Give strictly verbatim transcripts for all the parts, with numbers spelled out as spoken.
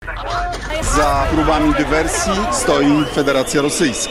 Za próbami dywersji stoi Federacja Rosyjska.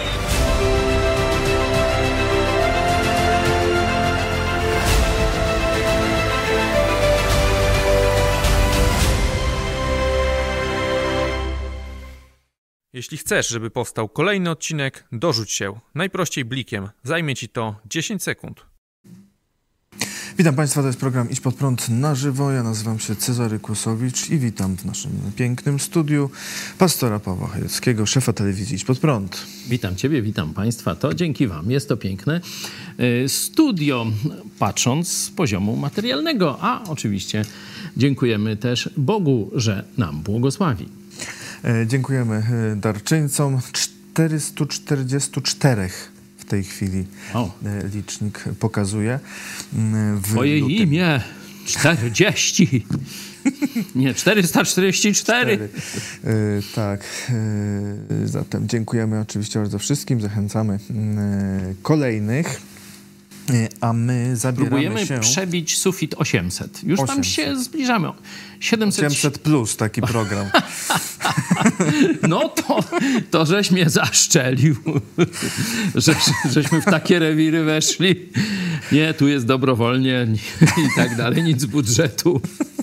Jeśli chcesz, żeby powstał kolejny odcinek, dorzuć się. Najprościej blikiem. Zajmie Ci to dziesięć sekund. Witam Państwa, to jest program Idź Pod Prąd na żywo. Ja nazywam się Cezary Kłosowicz i witam w naszym pięknym studiu pastora Pawła Chojeckiego, szefa telewizji Idź Pod Prąd. Witam Ciebie, witam Państwa. To dzięki Wam jest to piękne studio, patrząc z poziomu materialnego, a oczywiście dziękujemy też Bogu, że nam błogosławi. Dziękujemy darczyńcom. czterysta czterdzieści cztery w tej chwili o. licznik pokazuje. W Twoje lutym. imię czterdzieści. Nie, czterysta czterdzieści cztery. Yy, tak. Yy, zatem dziękujemy oczywiście bardzo wszystkim. Zachęcamy yy, kolejnych. A my zabieramy Próbujemy się... przebić sufit osiemset. Już tam się zbliżamy. siedemset... osiemset plus taki program. No to, to żeś mnie zaszczelił. Żeś, żeśmy w takie rewiry weszli. Nie, tu jest dobrowolnie i tak dalej. Nic z budżetu.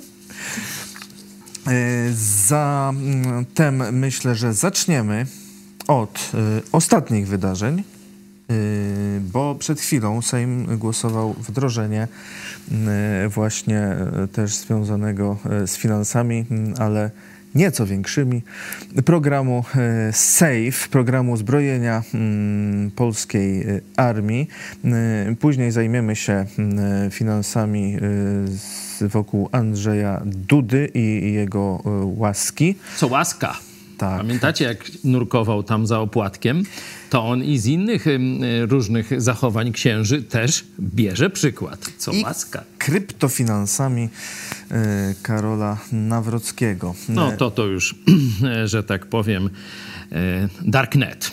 Zatem myślę, że zaczniemy od y, ostatnich wydarzeń. Bo przed chwilą Sejm głosował wdrożenie właśnie też związanego z finansami, ale nieco większymi, programu SAFE, programu zbrojenia polskiej armii. Później zajmiemy się finansami wokół Andrzeja Dudy i jego łaski. Co łaska? Tak. Pamiętacie, jak nurkował tam za opłatkiem? To on i z innych y, różnych zachowań księży też bierze przykład. Co I łaska. Kryptofinansami y, Karola Nawrockiego. No to to już, że tak powiem, y, darknet.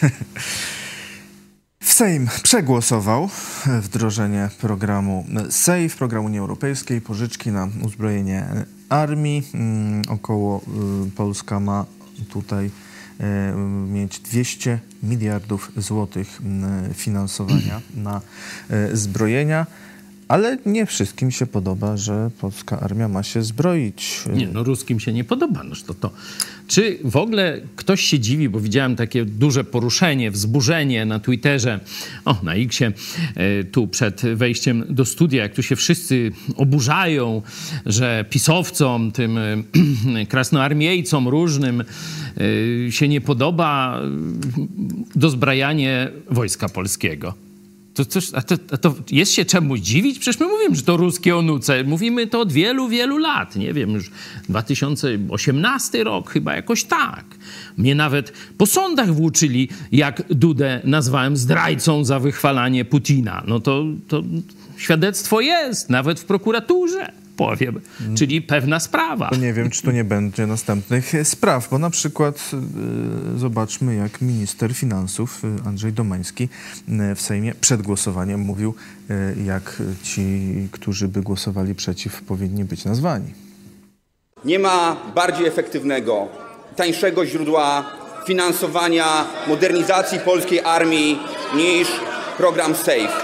Sejm przegłosował wdrożenie programu SAFE, programu Unii Europejskiej, pożyczki na uzbrojenie armii. Y, około y, Polska ma tutaj mieć dwieście miliardów złotych finansowania na zbrojenia, ale nie wszystkim się podoba, że polska armia ma się zbroić. Nie, no ruskim się nie podoba. No to, to. Czy w ogóle ktoś się dziwi, bo widziałem takie duże poruszenie, wzburzenie na Twitterze, o, na Xie, tu przed wejściem do studia, jak tu się wszyscy oburzają, że pisowcom, tym krasnoarmiejcom różnym się nie podoba dozbrajanie Wojska Polskiego. To, to, a to, a to jest się czemu dziwić? Przecież my mówimy, że to ruskie onuce. Mówimy to od wielu, wielu lat. Nie wiem, już dwa tysiące osiemnasty rok, chyba jakoś tak. Mnie nawet po sądach włóczyli, jak Dudę nazwałem zdrajcą za wychwalanie Putina. No to, to świadectwo jest, nawet w prokuraturze, powiem. Hmm. Czyli pewna sprawa. To nie wiem, czy to nie będzie następnych spraw, bo na przykład y, zobaczmy, jak minister finansów y, Andrzej Domański y, w Sejmie przed głosowaniem mówił, y, jak ci, którzy by głosowali przeciw, powinni być nazwani. Nie ma bardziej efektywnego, tańszego źródła finansowania modernizacji polskiej armii niż program SAFE.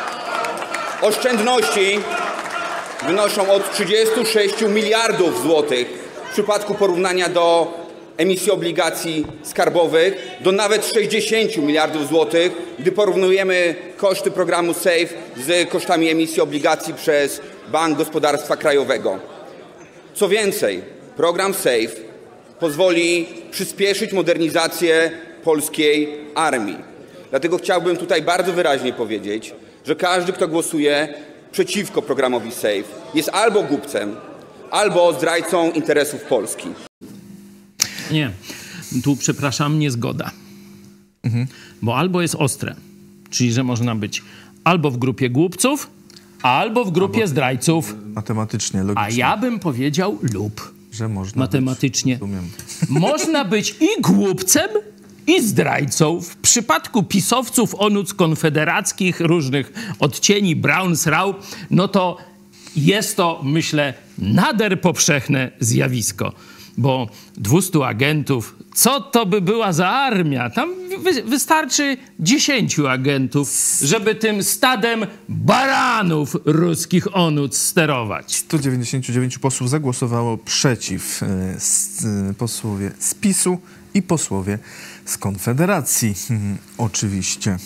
Oszczędności wynoszą od trzydziestu sześciu miliardów złotych w przypadku porównania do emisji obligacji skarbowych, do nawet sześćdziesięciu miliardów złotych, gdy porównujemy koszty programu SAFE z kosztami emisji obligacji przez Bank Gospodarstwa Krajowego. Co więcej, program SAFE pozwoli przyspieszyć modernizację polskiej armii. Dlatego chciałbym tutaj bardzo wyraźnie powiedzieć, że każdy, kto głosuje przeciwko programowi SAFE, jest albo głupcem, albo zdrajcą interesów Polski. Nie, tu przepraszam, niezgoda. Mhm. Bo albo jest ostre, czyli że można być albo w grupie głupców, albo w grupie albo zdrajców. Matematycznie, logicznie. A ja bym powiedział lub. Że można matematycznie. Być, można być i głupcem, i zdrajcą. W przypadku pisowców, onuc konfederackich, różnych odcieni, Braun, Srau, no to jest to, myślę, nader powszechne zjawisko. bo dwieście agentów, co to by była za armia? Tam wy, wystarczy dziesięciu agentów, żeby tym stadem baranów ruskich onuc sterować. sto dziewięćdziesięciu dziewięciu posłów zagłosowało przeciw. Posłowie z PiSu i posłowie z Konfederacji. Oczywiście.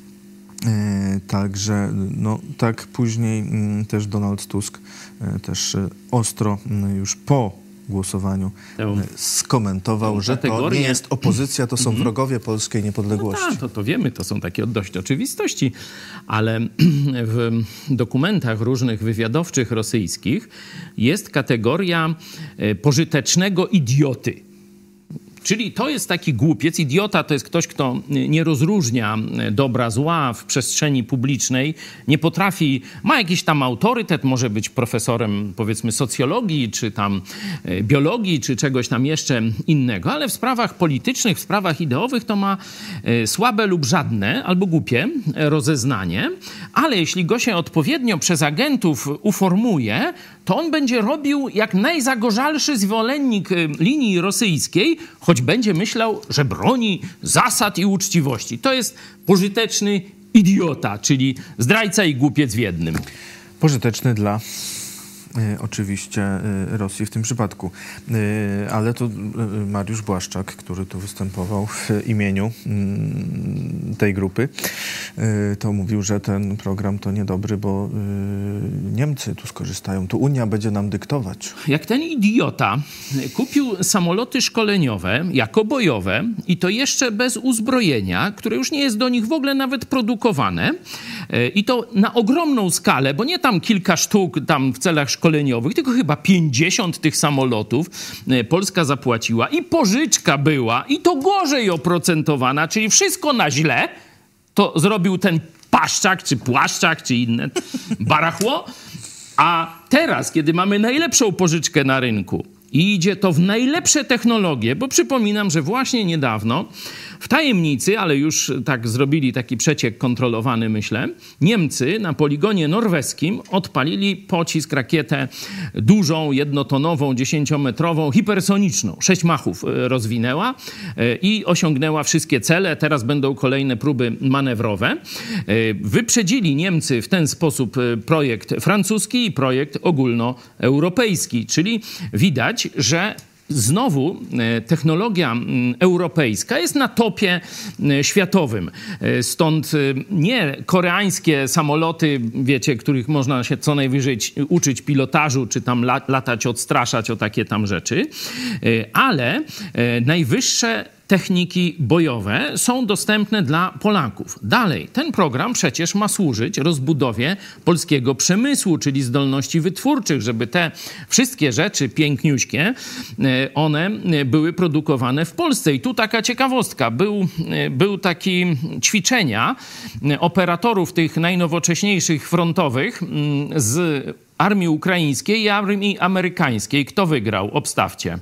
Także no, tak później też Donald Tusk też ostro już po głosowaniu skomentował, że to nie jest opozycja, to są wrogowie polskiej niepodległości. No tak, to, to wiemy, to są takie dość oczywistości, ale w dokumentach różnych wywiadowczych rosyjskich jest kategoria pożytecznego idioty. Czyli to jest taki głupiec, idiota to jest ktoś, kto nie rozróżnia dobra, zła w przestrzeni publicznej, nie potrafi, ma jakiś tam autorytet, może być profesorem powiedzmy socjologii, czy tam biologii, czy czegoś tam jeszcze innego, ale w sprawach politycznych, w sprawach ideowych to ma słabe lub żadne, albo głupie rozeznanie, ale jeśli go się odpowiednio przez agentów uformuje, to on będzie robił jak najzagorzalszy zwolennik linii rosyjskiej, choć będzie myślał, że broni zasad i uczciwości. To jest pożyteczny idiota, czyli zdrajca i głupiec w jednym. Pożyteczny dla y, oczywiście y, Rosji w tym przypadku. Y, ale to y, Mariusz Błaszczak, który tu występował w imieniu y, tej grupy, y, to mówił, że ten program to niedobry, bo y, Niemcy tu skorzystają, tu Unia będzie nam dyktować. Jak ten idiota kupił samoloty szkoleniowe jako bojowe i to jeszcze bez uzbrojenia, które już nie jest do nich w ogóle nawet produkowane i to na ogromną skalę, bo nie tam kilka sztuk tam w celach szkoleniowych, tylko chyba pięćdziesiąt tych samolotów Polska zapłaciła i pożyczka była i to gorzej oprocentowana, czyli wszystko na źle, to zrobił ten Paszczak, czy Płaszczak, czy inne barachło. A teraz, kiedy mamy najlepszą pożyczkę na rynku i idzie to w najlepsze technologie, bo przypominam, że właśnie niedawno w tajemnicy, ale już tak zrobili taki przeciek kontrolowany, myślę, Niemcy na poligonie norweskim odpalili pocisk, rakietę dużą, jednotonową, dziesięciometrową, hipersoniczną. Sześć machów rozwinęła i osiągnęła wszystkie cele. Teraz będą kolejne próby manewrowe. Wyprzedzili Niemcy w ten sposób projekt francuski i projekt ogólnoeuropejski, czyli widać, że znowu technologia europejska jest na topie światowym. Stąd nie koreańskie samoloty, wiecie, których można się co najwyżej uczyć pilotażu, czy tam latać, odstraszać o takie tam rzeczy, ale najwyższe techniki bojowe są dostępne dla Polaków. Dalej, ten program przecież ma służyć rozbudowie polskiego przemysłu, czyli zdolności wytwórczych, żeby te wszystkie rzeczy piękniuśkie, one były produkowane w Polsce. I tu taka ciekawostka. Był, był taki ćwiczenia operatorów tych najnowocześniejszych frontowych z armii ukraińskiej i armii amerykańskiej. Kto wygrał? Obstawcie.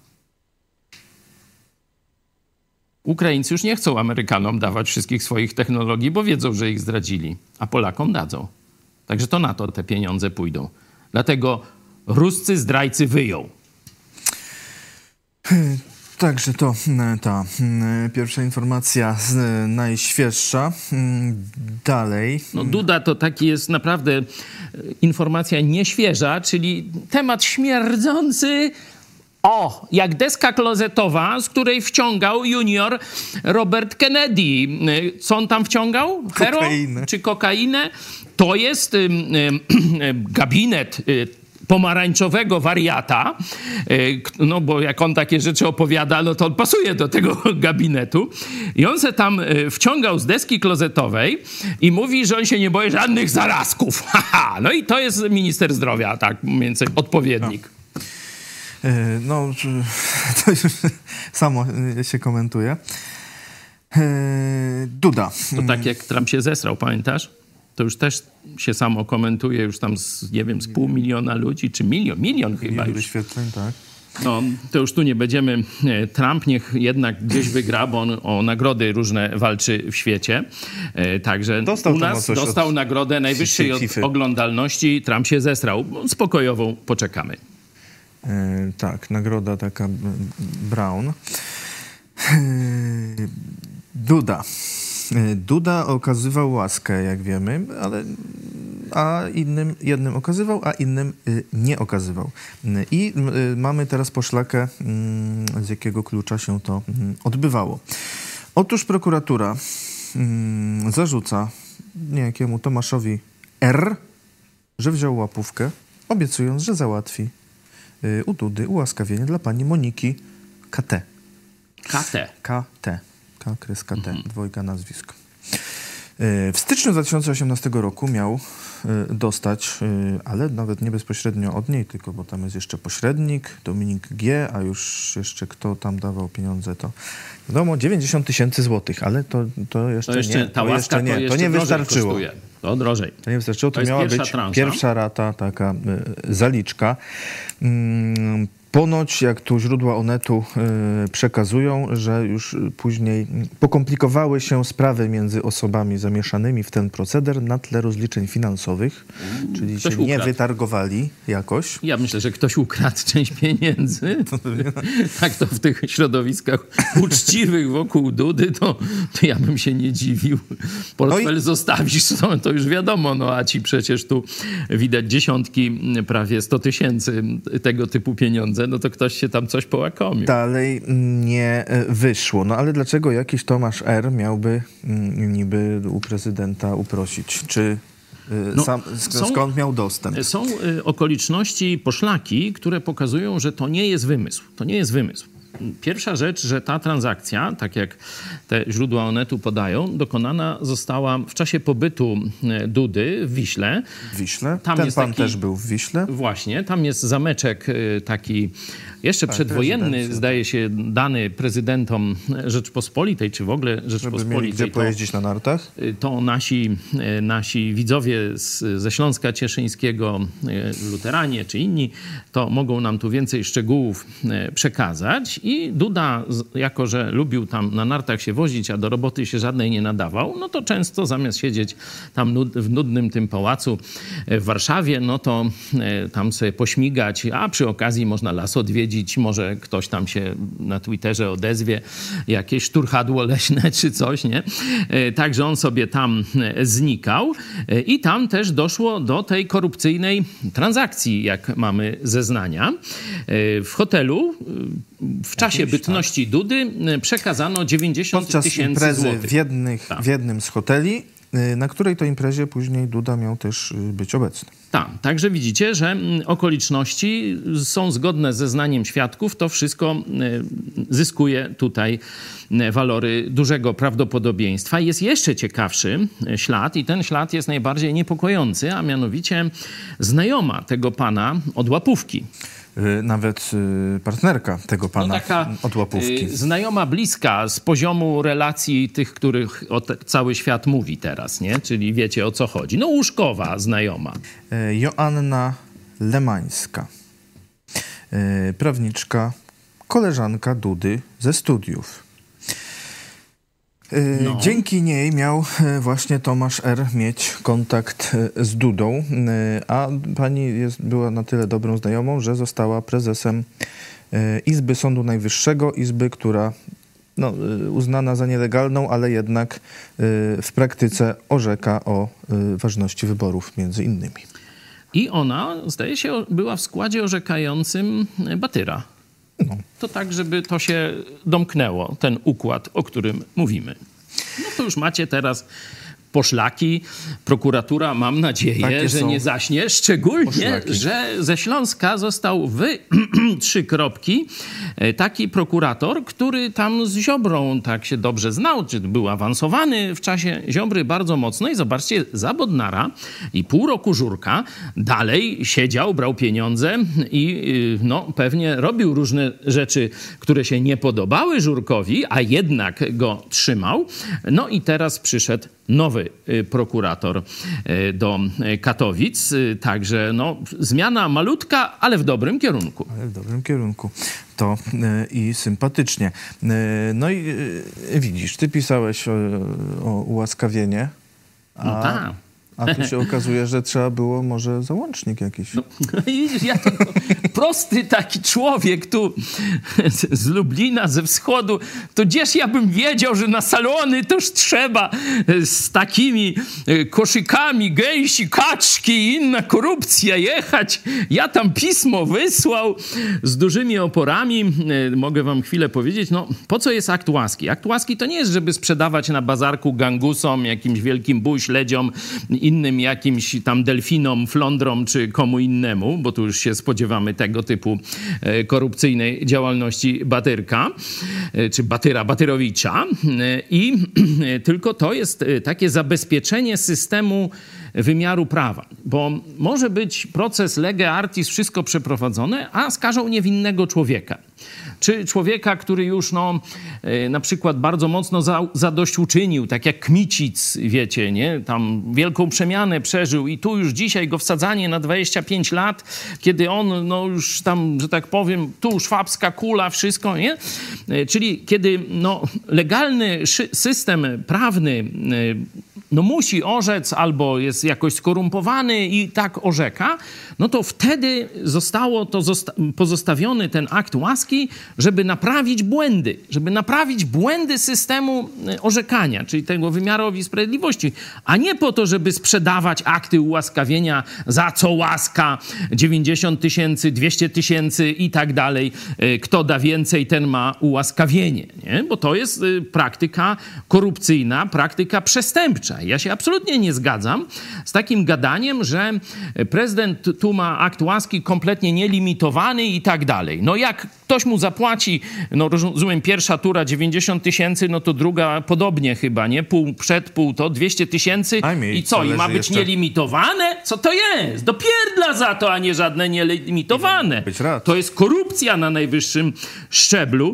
Ukraińcy już nie chcą Amerykanom dawać wszystkich swoich technologii, bo wiedzą, że ich zdradzili, a Polakom dadzą. Także to na to te pieniądze pójdą. Dlatego ruscy zdrajcy wyją. Także to ta pierwsza informacja najświeższa. Dalej. No Duda to taki jest naprawdę informacja nieświeża, czyli temat śmierdzący. O, jak deska klozetowa, z której wciągał junior Robert Kennedy. Co on tam wciągał? Hero Kokainę. Czy kokainę? To jest y, y, y, gabinet y, pomarańczowego wariata, y, no bo jak on takie rzeczy opowiada, no to on pasuje do tego gabinetu. I on se tam y, wciągał z deski klozetowej i mówi, że on się nie boi żadnych zarazków. Haha. No i to jest minister zdrowia, tak mniej więcej odpowiednik. No. No, to już samo się komentuje. Duda. To tak jak Trump się zesrał, pamiętasz? To już też się samo komentuje, już tam z, nie wiem, z pół miliona ludzi, czy milion, milion chyba milion już. Wyświetleń, tak. No, to już tu nie będziemy. Trump niech jednak gdzieś wygra, bo on o nagrody różne walczy w świecie. Także dostał u nas dostał od... nagrodę najwyższej od oglądalności. Trump się zesrał. Spokojową poczekamy. E, tak, nagroda taka Brown. E, Duda. E, Duda okazywał łaskę, jak wiemy, ale a innym jednym okazywał, a innym y, nie okazywał. Y, I y, mamy teraz poszlakę, y, z jakiego klucza się to y, odbywało. Otóż prokuratura y, zarzuca niejakiemu Tomaszowi R., że wziął łapówkę, obiecując, że załatwi y, u Dudy ułaskawienie dla pani Moniki K T. K T. K T. K kres K T. Mhm. Dwojga nazwisko. W styczniu dwa tysiące osiemnastego roku miał dostać, ale nawet nie bezpośrednio od niej, tylko bo tam jest jeszcze pośrednik, Dominik G., a już jeszcze kto tam dawał pieniądze, to wiadomo, dziewięćdziesiąt tysięcy złotych, ale to, to jeszcze, to jeszcze nie. Ta to jeszcze nie, to, jeszcze to nie wystarczyło. Kosztuje. To drożej. To nie wystarczyło, to, to miała być transza. Pierwsza rata, taka y, zaliczka. Mm, Ponoć, jak tu źródła Onetu y, przekazują, że już później pokomplikowały się sprawy między osobami zamieszanymi w ten proceder na tle rozliczeń finansowych, mm, czyli ktoś się ukradł. Nie wytargowali jakoś. Ja myślę, że ktoś ukradł część pieniędzy. Tak to w tych środowiskach uczciwych wokół Dudy, to, to ja bym się nie dziwił. Portfel no i... zostawisz, to, to już wiadomo, no a ci przecież tu widać dziesiątki, prawie sto tysięcy tego typu pieniądze. No to ktoś się tam coś połakomił. Dalej nie wyszło. No ale dlaczego jakiś Tomasz R. miałby niby u prezydenta uprosić? Czy no, sam, są, skąd miał dostęp? Są okoliczności, poszlaki, które pokazują, że to nie jest wymysł. To nie jest wymysł. Pierwsza rzecz, że ta transakcja, tak jak te źródła Onetu podają, dokonana została w czasie pobytu Dudy w Wiśle. W Wiśle? Tam Ten jest pan taki, też był w Wiśle? Właśnie. Tam jest zameczek taki jeszcze tak, przedwojenny, zdaje się, dany prezydentom Rzeczpospolitej, czy w ogóle Rzeczpospolitej. Żeby mieli gdzie pojeździć na nartach? To nasi, nasi widzowie z, ze Śląska Cieszyńskiego, luteranie czy inni, to mogą nam tu więcej szczegółów przekazać. I Duda, jako że lubił tam na nartach się wozić, a do roboty się żadnej nie nadawał, no to często zamiast siedzieć tam nud, w nudnym tym pałacu w Warszawie, no to tam sobie pośmigać, a przy okazji można las odwiedzić, może ktoś tam się na Twitterze odezwie, jakieś szturchadło leśne czy coś, nie? Także on sobie tam znikał i tam też doszło do tej korupcyjnej transakcji, jak mamy zeznania. W hotelu w czasie Jakimś, bytności tak. Dudy przekazano dziewięćdziesiąt tysięcy złotych. W, jednych, tak. w jednym z hoteli, na której to imprezie później Duda miał też być obecny. Tak, także widzicie, że okoliczności są zgodne ze zeznaniem świadków. To wszystko zyskuje tutaj walory dużego prawdopodobieństwa. Jest jeszcze ciekawszy ślad i ten ślad jest najbardziej niepokojący, a mianowicie znajoma tego pana od łapówki. Nawet partnerka tego pana no taka od łapówki. Znajoma bliska z poziomu relacji tych, których cały świat mówi teraz, nie? Czyli wiecie, o co chodzi. No łóżkowa znajoma. Joanna Lemańska. Prawniczka, koleżanka Dudy ze studiów. No. Dzięki niej miał właśnie Tomasz R. mieć kontakt z Dudą, a pani jest, była na tyle dobrą znajomą, że została prezesem Izby Sądu Najwyższego, izby, która no, uznana za nielegalną, ale jednak w praktyce orzeka o ważności wyborów między innymi. I ona, zdaje się, była w składzie orzekającym Batyra. No. To tak, żeby to się domknęło, ten układ, o którym mówimy. No to już macie teraz poszlaki. Prokuratura, mam nadzieję, Takie że nie zaśnie. Szczególnie, poszlaki. Że ze Śląska został w trzy kropki taki prokurator, który tam z Ziobrą tak się dobrze znał, czy był awansowany w czasie Ziobry bardzo mocno. I zobaczcie, za Bodnara i pół roku Żurka dalej siedział, brał pieniądze i no, pewnie robił różne rzeczy, które się nie podobały Żurkowi, a jednak go trzymał. No i teraz przyszedł nowy prokurator do Katowic. Także no, zmiana malutka, ale w dobrym kierunku. Ale w dobrym kierunku. To i sympatycznie. No i widzisz, ty pisałeś o, o ułaskawienie, a, no tak. A tu się okazuje, że trzeba było może załącznik jakiś. No, ja to, prosty taki człowiek tu z Lublina, ze wschodu, to gdzież ja bym wiedział, że na salony toż trzeba z takimi koszykami gęsi, kaczki i inna korupcja jechać. Ja tam pismo wysłał z dużymi oporami. Mogę wam chwilę powiedzieć, no po co jest akt łaski? Akt łaski to nie jest, żeby sprzedawać na bazarku gangusom, jakimś wielkim buźledziom, innym jakimś tam delfinom, flądrom czy komu innemu, bo tu już się spodziewamy tego typu korupcyjnej działalności Batyrka, czy Batyra Batyrowicza. I tylko to jest takie zabezpieczenie systemu wymiaru prawa, bo może być proces lege artis, wszystko przeprowadzone, a skażą niewinnego człowieka. Czy człowieka, który już no, na przykład bardzo mocno za, zadośćuczynił, tak jak Kmicic, wiecie, nie? Tam wielką przemianę przeżył i tu już dzisiaj go wsadzanie na dwadzieścia pięć lat, kiedy on no już tam, że tak powiem, tu szwabska kula, wszystko, nie? Czyli kiedy no, legalny system prawny no, musi orzec albo jest jakoś skorumpowany i tak orzeka, no to wtedy zostało to zosta- pozostawiony ten akt łaski, żeby naprawić błędy, żeby naprawić błędy systemu orzekania, czyli tego wymiarowi sprawiedliwości, a nie po to, żeby sprzedawać akty ułaskawienia, za co łaska dziewięćdziesiąt tysięcy, dwieście tysięcy i tak dalej. Kto da więcej, ten ma ułaskawienie, nie? Bo to jest praktyka korupcyjna, praktyka przestępcza. Ja się absolutnie nie zgadzam z takim gadaniem, że prezydent tu ma akt łaski kompletnie nielimitowany i tak dalej. No jak ktoś mu zapłaci, no rozumiem, pierwsza tura dziewięćdziesiąt tysięcy, no to druga podobnie chyba, nie? Pół przed, pół to, dwieście tysięcy i co? I ma być jeszcze nielimitowane? Co to jest? Do pierdla za to, a nie żadne nielimitowane. To jest korupcja na najwyższym szczeblu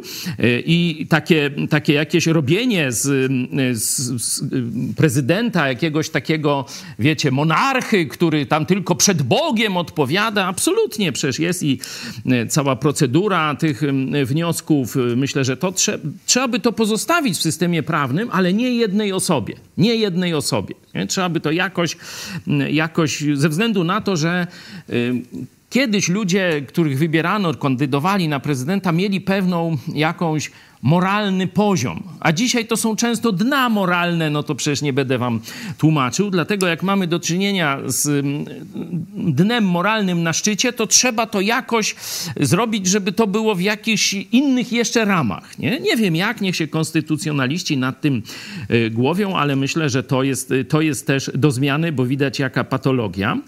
i takie, takie jakieś robienie z, z, z prezydenta, jakiegoś takiego, wiecie, monarchy, który tam tylko przed Bogiem odpowiada, absolutnie przecież jest i cała procedura tych wniosków, myślę, że to trze- trzeba by to pozostawić w systemie prawnym, ale nie jednej osobie. Nie jednej osobie. Nie? Trzeba by to jakoś, jakoś ze względu na to, że y, kiedyś ludzie, których wybierano, kandydowali na prezydenta, mieli pewną jakąś moralny poziom, a dzisiaj to są często dna moralne, no to przecież nie będę wam tłumaczył, dlatego jak mamy do czynienia z dnem moralnym na szczycie, to trzeba to jakoś zrobić, żeby to było w jakichś innych jeszcze ramach, nie? Nie wiem jak, niech się konstytucjonaliści nad tym głowią, ale myślę, że to jest, to jest też do zmiany, bo widać jaka patologia.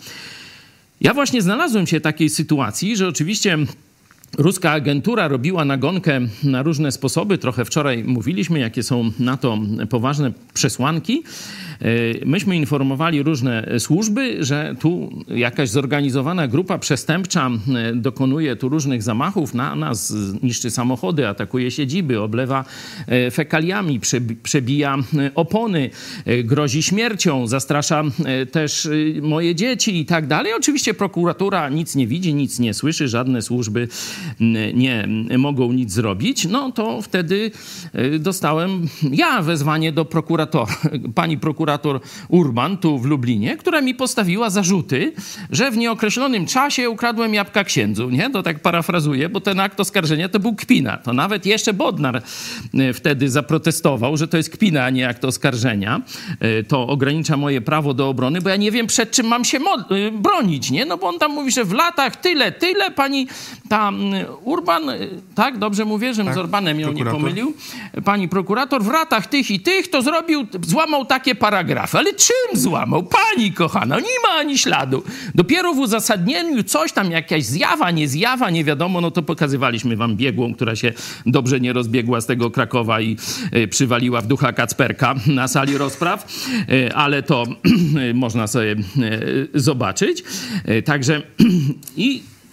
Ja właśnie znalazłem się w takiej sytuacji, że oczywiście ruska agentura robiła nagonkę na różne sposoby. Trochę wczoraj mówiliśmy, jakie są na to poważne przesłanki. Myśmy informowali różne służby, że tu jakaś zorganizowana grupa przestępcza dokonuje tu różnych zamachów na nas, niszczy samochody, atakuje siedziby, oblewa fekaliami, przebija opony, grozi śmiercią, zastrasza też moje dzieci i tak dalej. Oczywiście prokuratura nic nie widzi, nic nie słyszy, żadne służby nie mogą nic zrobić. No to wtedy dostałem ja wezwanie do prokuratora, pani prokurator Urban tu w Lublinie, która mi postawiła zarzuty, że w nieokreślonym czasie ukradłem jabłka księdzu, nie? To tak parafrazuję, bo ten akt oskarżenia to był kpina. To nawet jeszcze Bodnar wtedy zaprotestował, że to jest kpina, a nie akt oskarżenia. To ogranicza moje prawo do obrony, bo ja nie wiem, przed czym mam się bronić, nie? No bo on tam mówi, że w latach tyle, tyle pani ta Urban, tak? Dobrze mówię, żebym tak, z Orbanem ją nie pomylił. Pani prokurator w latach tych i tych to zrobił, złamał takie paragrafy. Ale czym złamał? Pani kochana, nie ma ani śladu. Dopiero w uzasadnieniu coś tam, jakaś zjawa, nie zjawa, nie wiadomo, no to pokazywaliśmy wam biegłą, która się dobrze nie rozbiegła z tego Krakowa i y, przywaliła w ducha Kacperka na sali rozpraw, y, ale to można sobie y, zobaczyć. Y, także i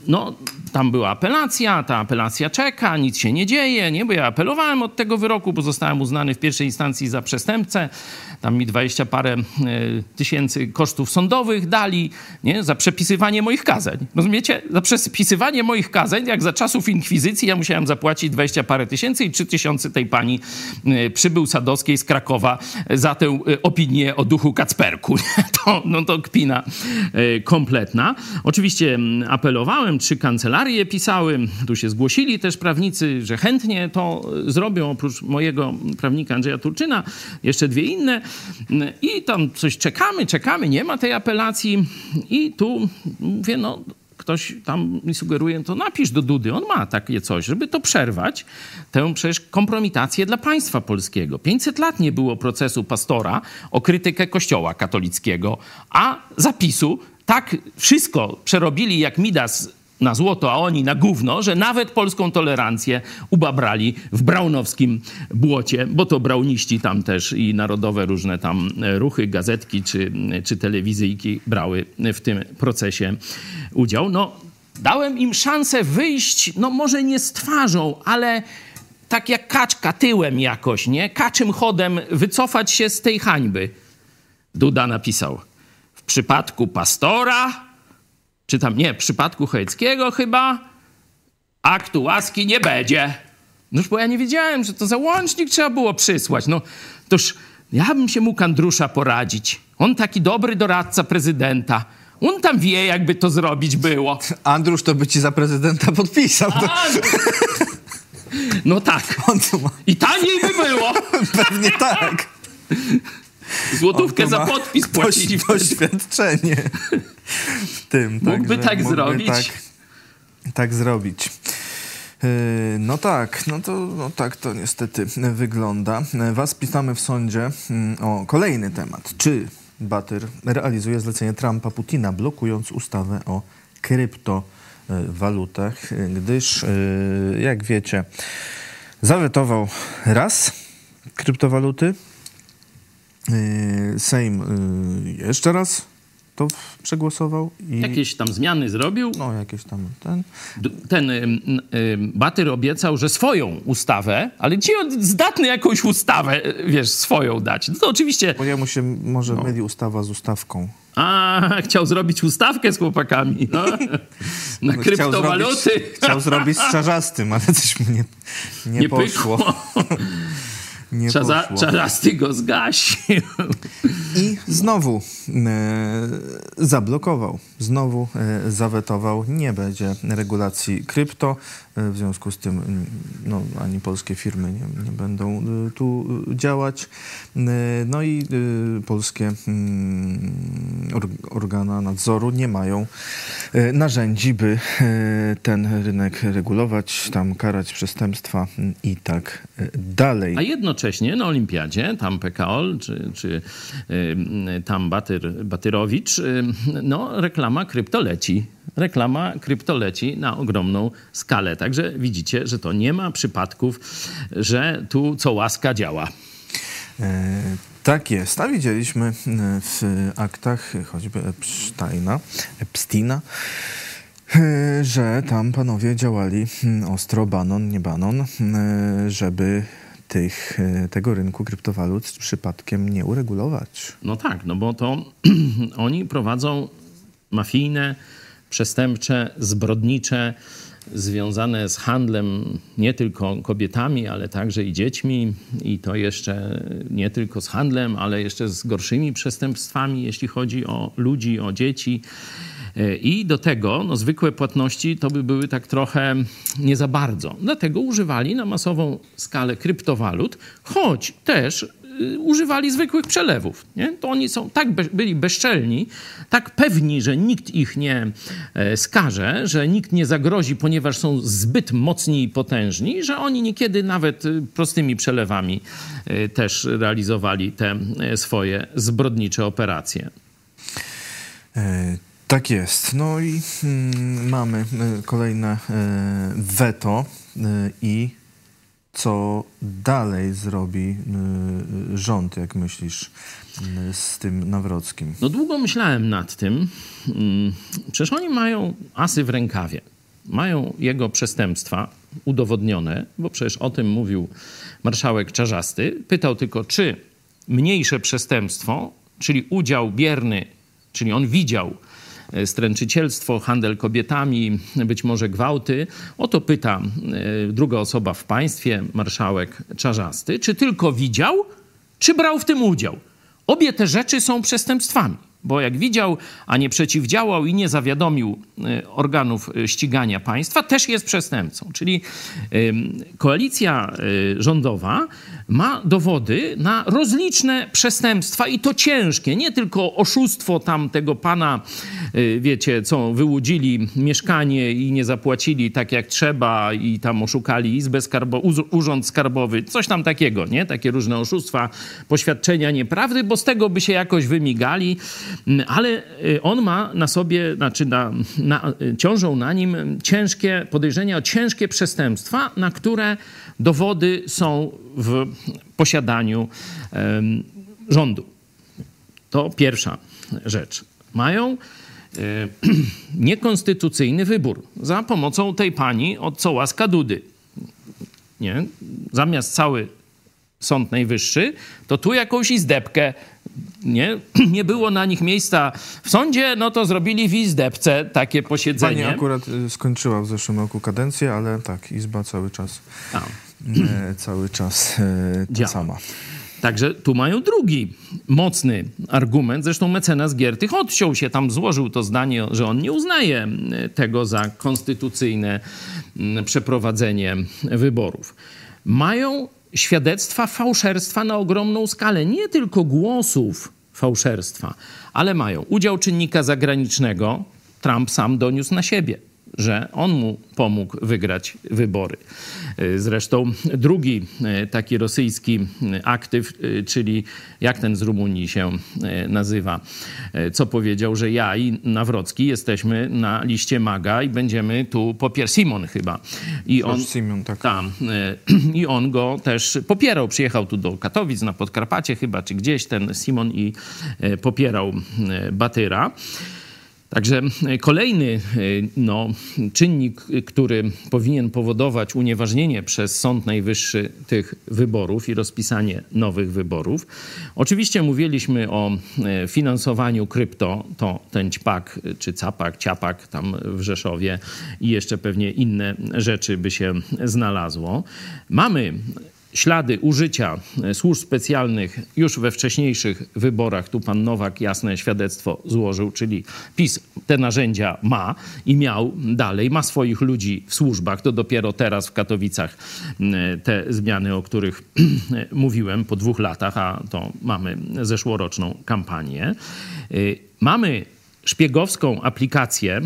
no, tam była apelacja, ta apelacja czeka, nic się nie dzieje, nie? Bo ja apelowałem od tego wyroku, bo zostałem uznany w pierwszej instancji za przestępcę. Tam mi dwadzieścia parę e, tysięcy kosztów sądowych dali, nie? Za przepisywanie moich kazań. Rozumiecie? Za przepisywanie moich kazań, jak za czasów inkwizycji, ja musiałem zapłacić dwadzieścia parę tysięcy i trzy tysiące tej pani e, Przybył Sadowskiej z Krakowa za tę e, opinię o duchu Kacperku. To, no to kpina e, kompletna. Oczywiście apelowałem, trzy kancelarie pisały, tu się zgłosili też prawnicy, że chętnie to zrobią, oprócz mojego prawnika Andrzeja Turczyna, jeszcze dwie inne. I tam coś czekamy, czekamy, nie ma tej apelacji. I tu mówię, no ktoś tam mi sugeruje, to napisz do Dudy, on ma takie coś, żeby to przerwać, tę przecież kompromitację dla państwa polskiego. pięćset lat nie było procesu Pastora o krytykę Kościoła katolickiego, a zapisu tak wszystko przerobili jak Midas na złoto, a oni na gówno, że nawet polską tolerancję ubabrali w braunowskim błocie, bo to brauniści tam też i narodowe różne tam ruchy, gazetki czy, czy telewizyjki brały w tym procesie udział. No, dałem im szansę wyjść, no może nie z twarzą, ale tak jak kaczka tyłem jakoś, nie? Kaczym chodem wycofać się z tej hańby. Duda napisał, w przypadku Pastora, czy tam, nie, w przypadku Chojeckiego chyba, aktu łaski nie będzie. Noż, bo ja nie wiedziałem, że to załącznik trzeba było przysłać. No, toż ja bym się mógł Andrusza poradzić. On taki dobry doradca prezydenta. On tam wie, jakby to zrobić było. Andrusz to by ci za prezydenta podpisał. To... No tak. Ma... I taniej by było. Pewnie tak. Złotówkę za podpis płacili. Doświadczenie w tym. Mógłby tak mógłby zrobić. Tak, tak zrobić. Yy, no tak, no to no tak to niestety wygląda. Was pisamy w sądzie yy, o kolejny temat. Czy Batyr realizuje zlecenie Trumpa Putina, blokując ustawę o kryptowalutach, gdyż, yy, jak wiecie, zawetował raz kryptowaluty, Sejm jeszcze raz to przegłosował. I... Jakieś tam zmiany zrobił. No, jakieś tam ten... Ten y, y, Batyr obiecał, że swoją ustawę, ale gdzie on zdatny jakąś ustawę, wiesz, swoją dać? No to oczywiście... Bo jemu się może no. myli ustawa z ustawką. A, chciał zrobić ustawkę z chłopakami. No. Na no, kryptowaluty. Chciał zrobić, chciał zrobić z Czarzastym, ale coś mu nie, nie, nie poszło. Nie Czaza, poszło. Czarzasty go zgasił. I znowu e, zablokował, znowu e, zawetował. Nie będzie regulacji krypto. E, w związku z tym no, ani polskie firmy nie, nie będą e, tu działać. E, no i e, polskie mm, or, organa nadzoru nie mają e, narzędzi, by e, ten rynek regulować, tam karać przestępstwa i tak e, dalej. A jednocześnie na olimpiadzie, tam P K O L, czy, czy y, tam Batyr, Batyrowicz, y, no reklama krypto leci. Reklama krypto leci na ogromną skalę. Także widzicie, że to nie ma przypadków, że tu co łaska działa. E, tak jest. A widzieliśmy w aktach choćby Epsteina, Epsteina że tam panowie działali ostro, banon, nie banon, żeby tych, tego rynku kryptowalut przypadkiem nie uregulować. No tak, no bo to oni prowadzą mafijne, przestępcze, zbrodnicze, związane z handlem nie tylko kobietami, ale także i dziećmi. I to jeszcze nie tylko z handlem, ale jeszcze z gorszymi przestępstwami, jeśli chodzi o ludzi, o dzieci. I do tego no, zwykłe płatności to by były tak trochę nie za bardzo. Dlatego używali na masową skalę kryptowalut, choć też y, używali zwykłych przelewów. Nie? To oni są tak be- byli bezczelni, tak pewni, że nikt ich nie e, skaże, że nikt nie zagrozi, ponieważ są zbyt mocni i potężni, że oni niekiedy nawet y, prostymi przelewami y, też realizowali te y, swoje zbrodnicze operacje. E- Tak jest. No i mm, mamy y, kolejne y, weto y, i co dalej zrobi y, rząd, jak myślisz, y, z tym Nawrockim? No długo myślałem nad tym. Przecież oni mają asy w rękawie. mają jego przestępstwa udowodnione, bo przecież o tym mówił marszałek Czarzasty. Pytał tylko, czy mniejsze przestępstwo, czyli udział bierny, czyli on widział stręczycielstwo, handel kobietami, być może gwałty. O to pyta druga osoba w państwie, marszałek Czarzasty, czy tylko widział, czy brał w tym udział. Obie te rzeczy są przestępstwami, bo jak widział, a nie przeciwdziałał i nie zawiadomił organów ścigania państwa, też jest przestępcą. Czyli koalicja rządowa ma dowody na rozliczne przestępstwa i to ciężkie, nie tylko oszustwo tam tego pana, wiecie, co wyłudzili mieszkanie i nie zapłacili tak jak trzeba i tam oszukali Izbę Skarbową, Urząd Skarbowy, coś tam takiego, nie? Takie różne oszustwa, poświadczenia nieprawdy, bo z tego by się jakoś wymigali, ale on ma na sobie, znaczy na, na, ciążą na nim ciężkie podejrzenia o ciężkie przestępstwa, na które dowody są w posiadaniu um, rządu. To pierwsza rzecz. Mają e, niekonstytucyjny wybór za pomocą tej pani od co łaska Dudy. Nie? Zamiast cały Sąd Najwyższy, to tu jakąś izdebkę. Nie, nie było na nich miejsca w sądzie, no to zrobili w izdebce takie posiedzenie. Pani akurat skończyła w zeszłym roku kadencję, ale tak, Izba cały czas e, cały czas e, ta sama. Także tu mają drugi mocny argument. Zresztą mecenas Giertych odciął się, tam złożył to zdanie, że on nie uznaje tego za konstytucyjne przeprowadzenie wyborów. Mają świadectwa fałszerstwa na ogromną skalę. Nie tylko głosów fałszerstwa, ale mają udział czynnika zagranicznego. Trump sam doniósł na siebie, że on mu pomógł wygrać wybory. Zresztą drugi taki rosyjski aktyw, czyli jak ten z Rumunii się nazywa, co powiedział, że ja i Nawrocki jesteśmy na liście MAGA i będziemy tu popierać. Simon chyba. I on, Simon, tak. Tam. I on go też popierał. Przyjechał tu do Katowic, na Podkarpacie chyba, czy gdzieś ten Simon i popierał Batyra. Także kolejny no, czynnik, który powinien powodować unieważnienie przez Sąd Najwyższy tych wyborów i rozpisanie nowych wyborów. Oczywiście mówiliśmy o finansowaniu krypto, to ten ćpak, czy capak, ciapak tam w Rzeszowie i jeszcze pewnie inne rzeczy by się znalazło. Mamy ślady użycia służb specjalnych już we wcześniejszych wyborach. Tu pan Nowak jasne świadectwo złożył, czyli PiS te narzędzia ma i miał dalej, ma swoich ludzi w służbach. To dopiero teraz w Katowicach te zmiany, o których mówiłem po dwóch latach, a to mamy zeszłoroczną kampanię. Mamy szpiegowską aplikację,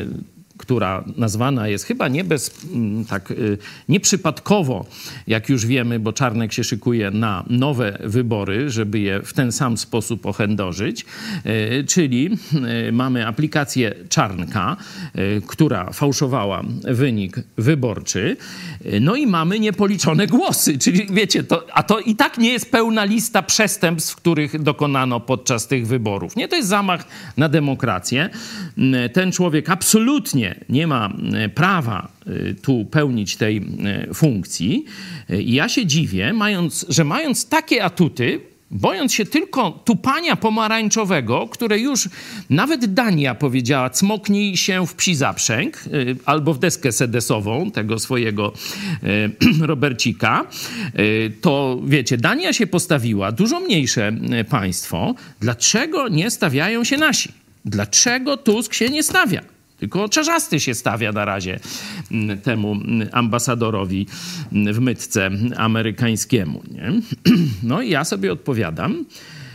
która nazwana jest chyba nie bez, tak nieprzypadkowo, jak już wiemy, bo Czarnek się szykuje na nowe wybory, żeby je w ten sam sposób ochędożyć, czyli mamy aplikację Czarnka, która fałszowała wynik wyborczy, no i mamy niepoliczone głosy, czyli wiecie, to, a to i tak nie jest pełna lista przestępstw, których dokonano podczas tych wyborów. Nie, to jest zamach na demokrację. Ten człowiek absolutnie nie ma prawa tu pełnić tej funkcji. I ja się dziwię, mając, że mając takie atuty, bojąc się tylko tupania pomarańczowego, które już nawet Dania powiedziała, cmoknij się w psi zaprzęg albo w deskę sedesową tego swojego Robercika, to wiecie, Dania się postawiła, dużo mniejsze państwo. Dlaczego nie stawiają się nasi? Dlaczego Tusk się nie stawia? Tylko Czarzasty się stawia na razie temu ambasadorowi w mytce amerykańskiemu. Nie? No i ja sobie odpowiadam,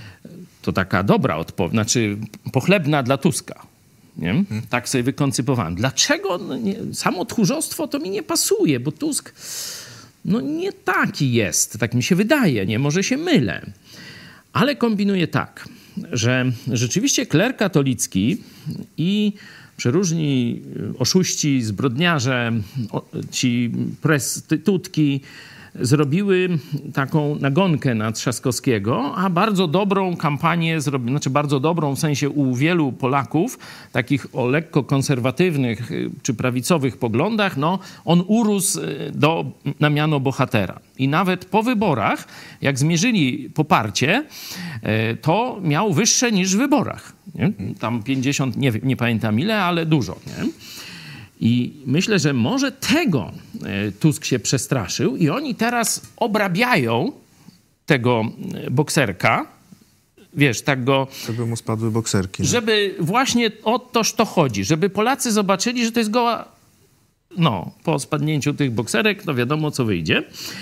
to taka dobra odpowiedź, znaczy pochlebna dla Tuska. Nie? Tak sobie wykoncypowałem. Dlaczego? No nie, samo tchórzostwo to mi nie pasuje, bo Tusk no nie taki jest, tak mi się wydaje, nie, może się mylę. Ale kombinuję tak, że rzeczywiście kler katolicki i przeróżni oszuści, zbrodniarze, ci prostytutki zrobiły taką nagonkę na Trzaskowskiego, a bardzo dobrą kampanię zrobiły, znaczy bardzo dobrą w sensie u wielu Polaków, takich o lekko konserwatywnych czy prawicowych poglądach, no on urósł do, na miano bohatera. I nawet po wyborach, jak zmierzyli poparcie, to miał wyższe niż w wyborach. Nie? Tam pięćdziesiąt, nie, nie pamiętam ile, ale dużo. Nie? I myślę, że może tego Tusk się przestraszył i oni teraz obrabiają tego bokserka, wiesz, tak go... Żeby mu spadły bokserki. Nie? Żeby właśnie o toż to chodzi, żeby Polacy zobaczyli, że to jest goła... No, po spadnięciu tych bokserek, no wiadomo, co wyjdzie.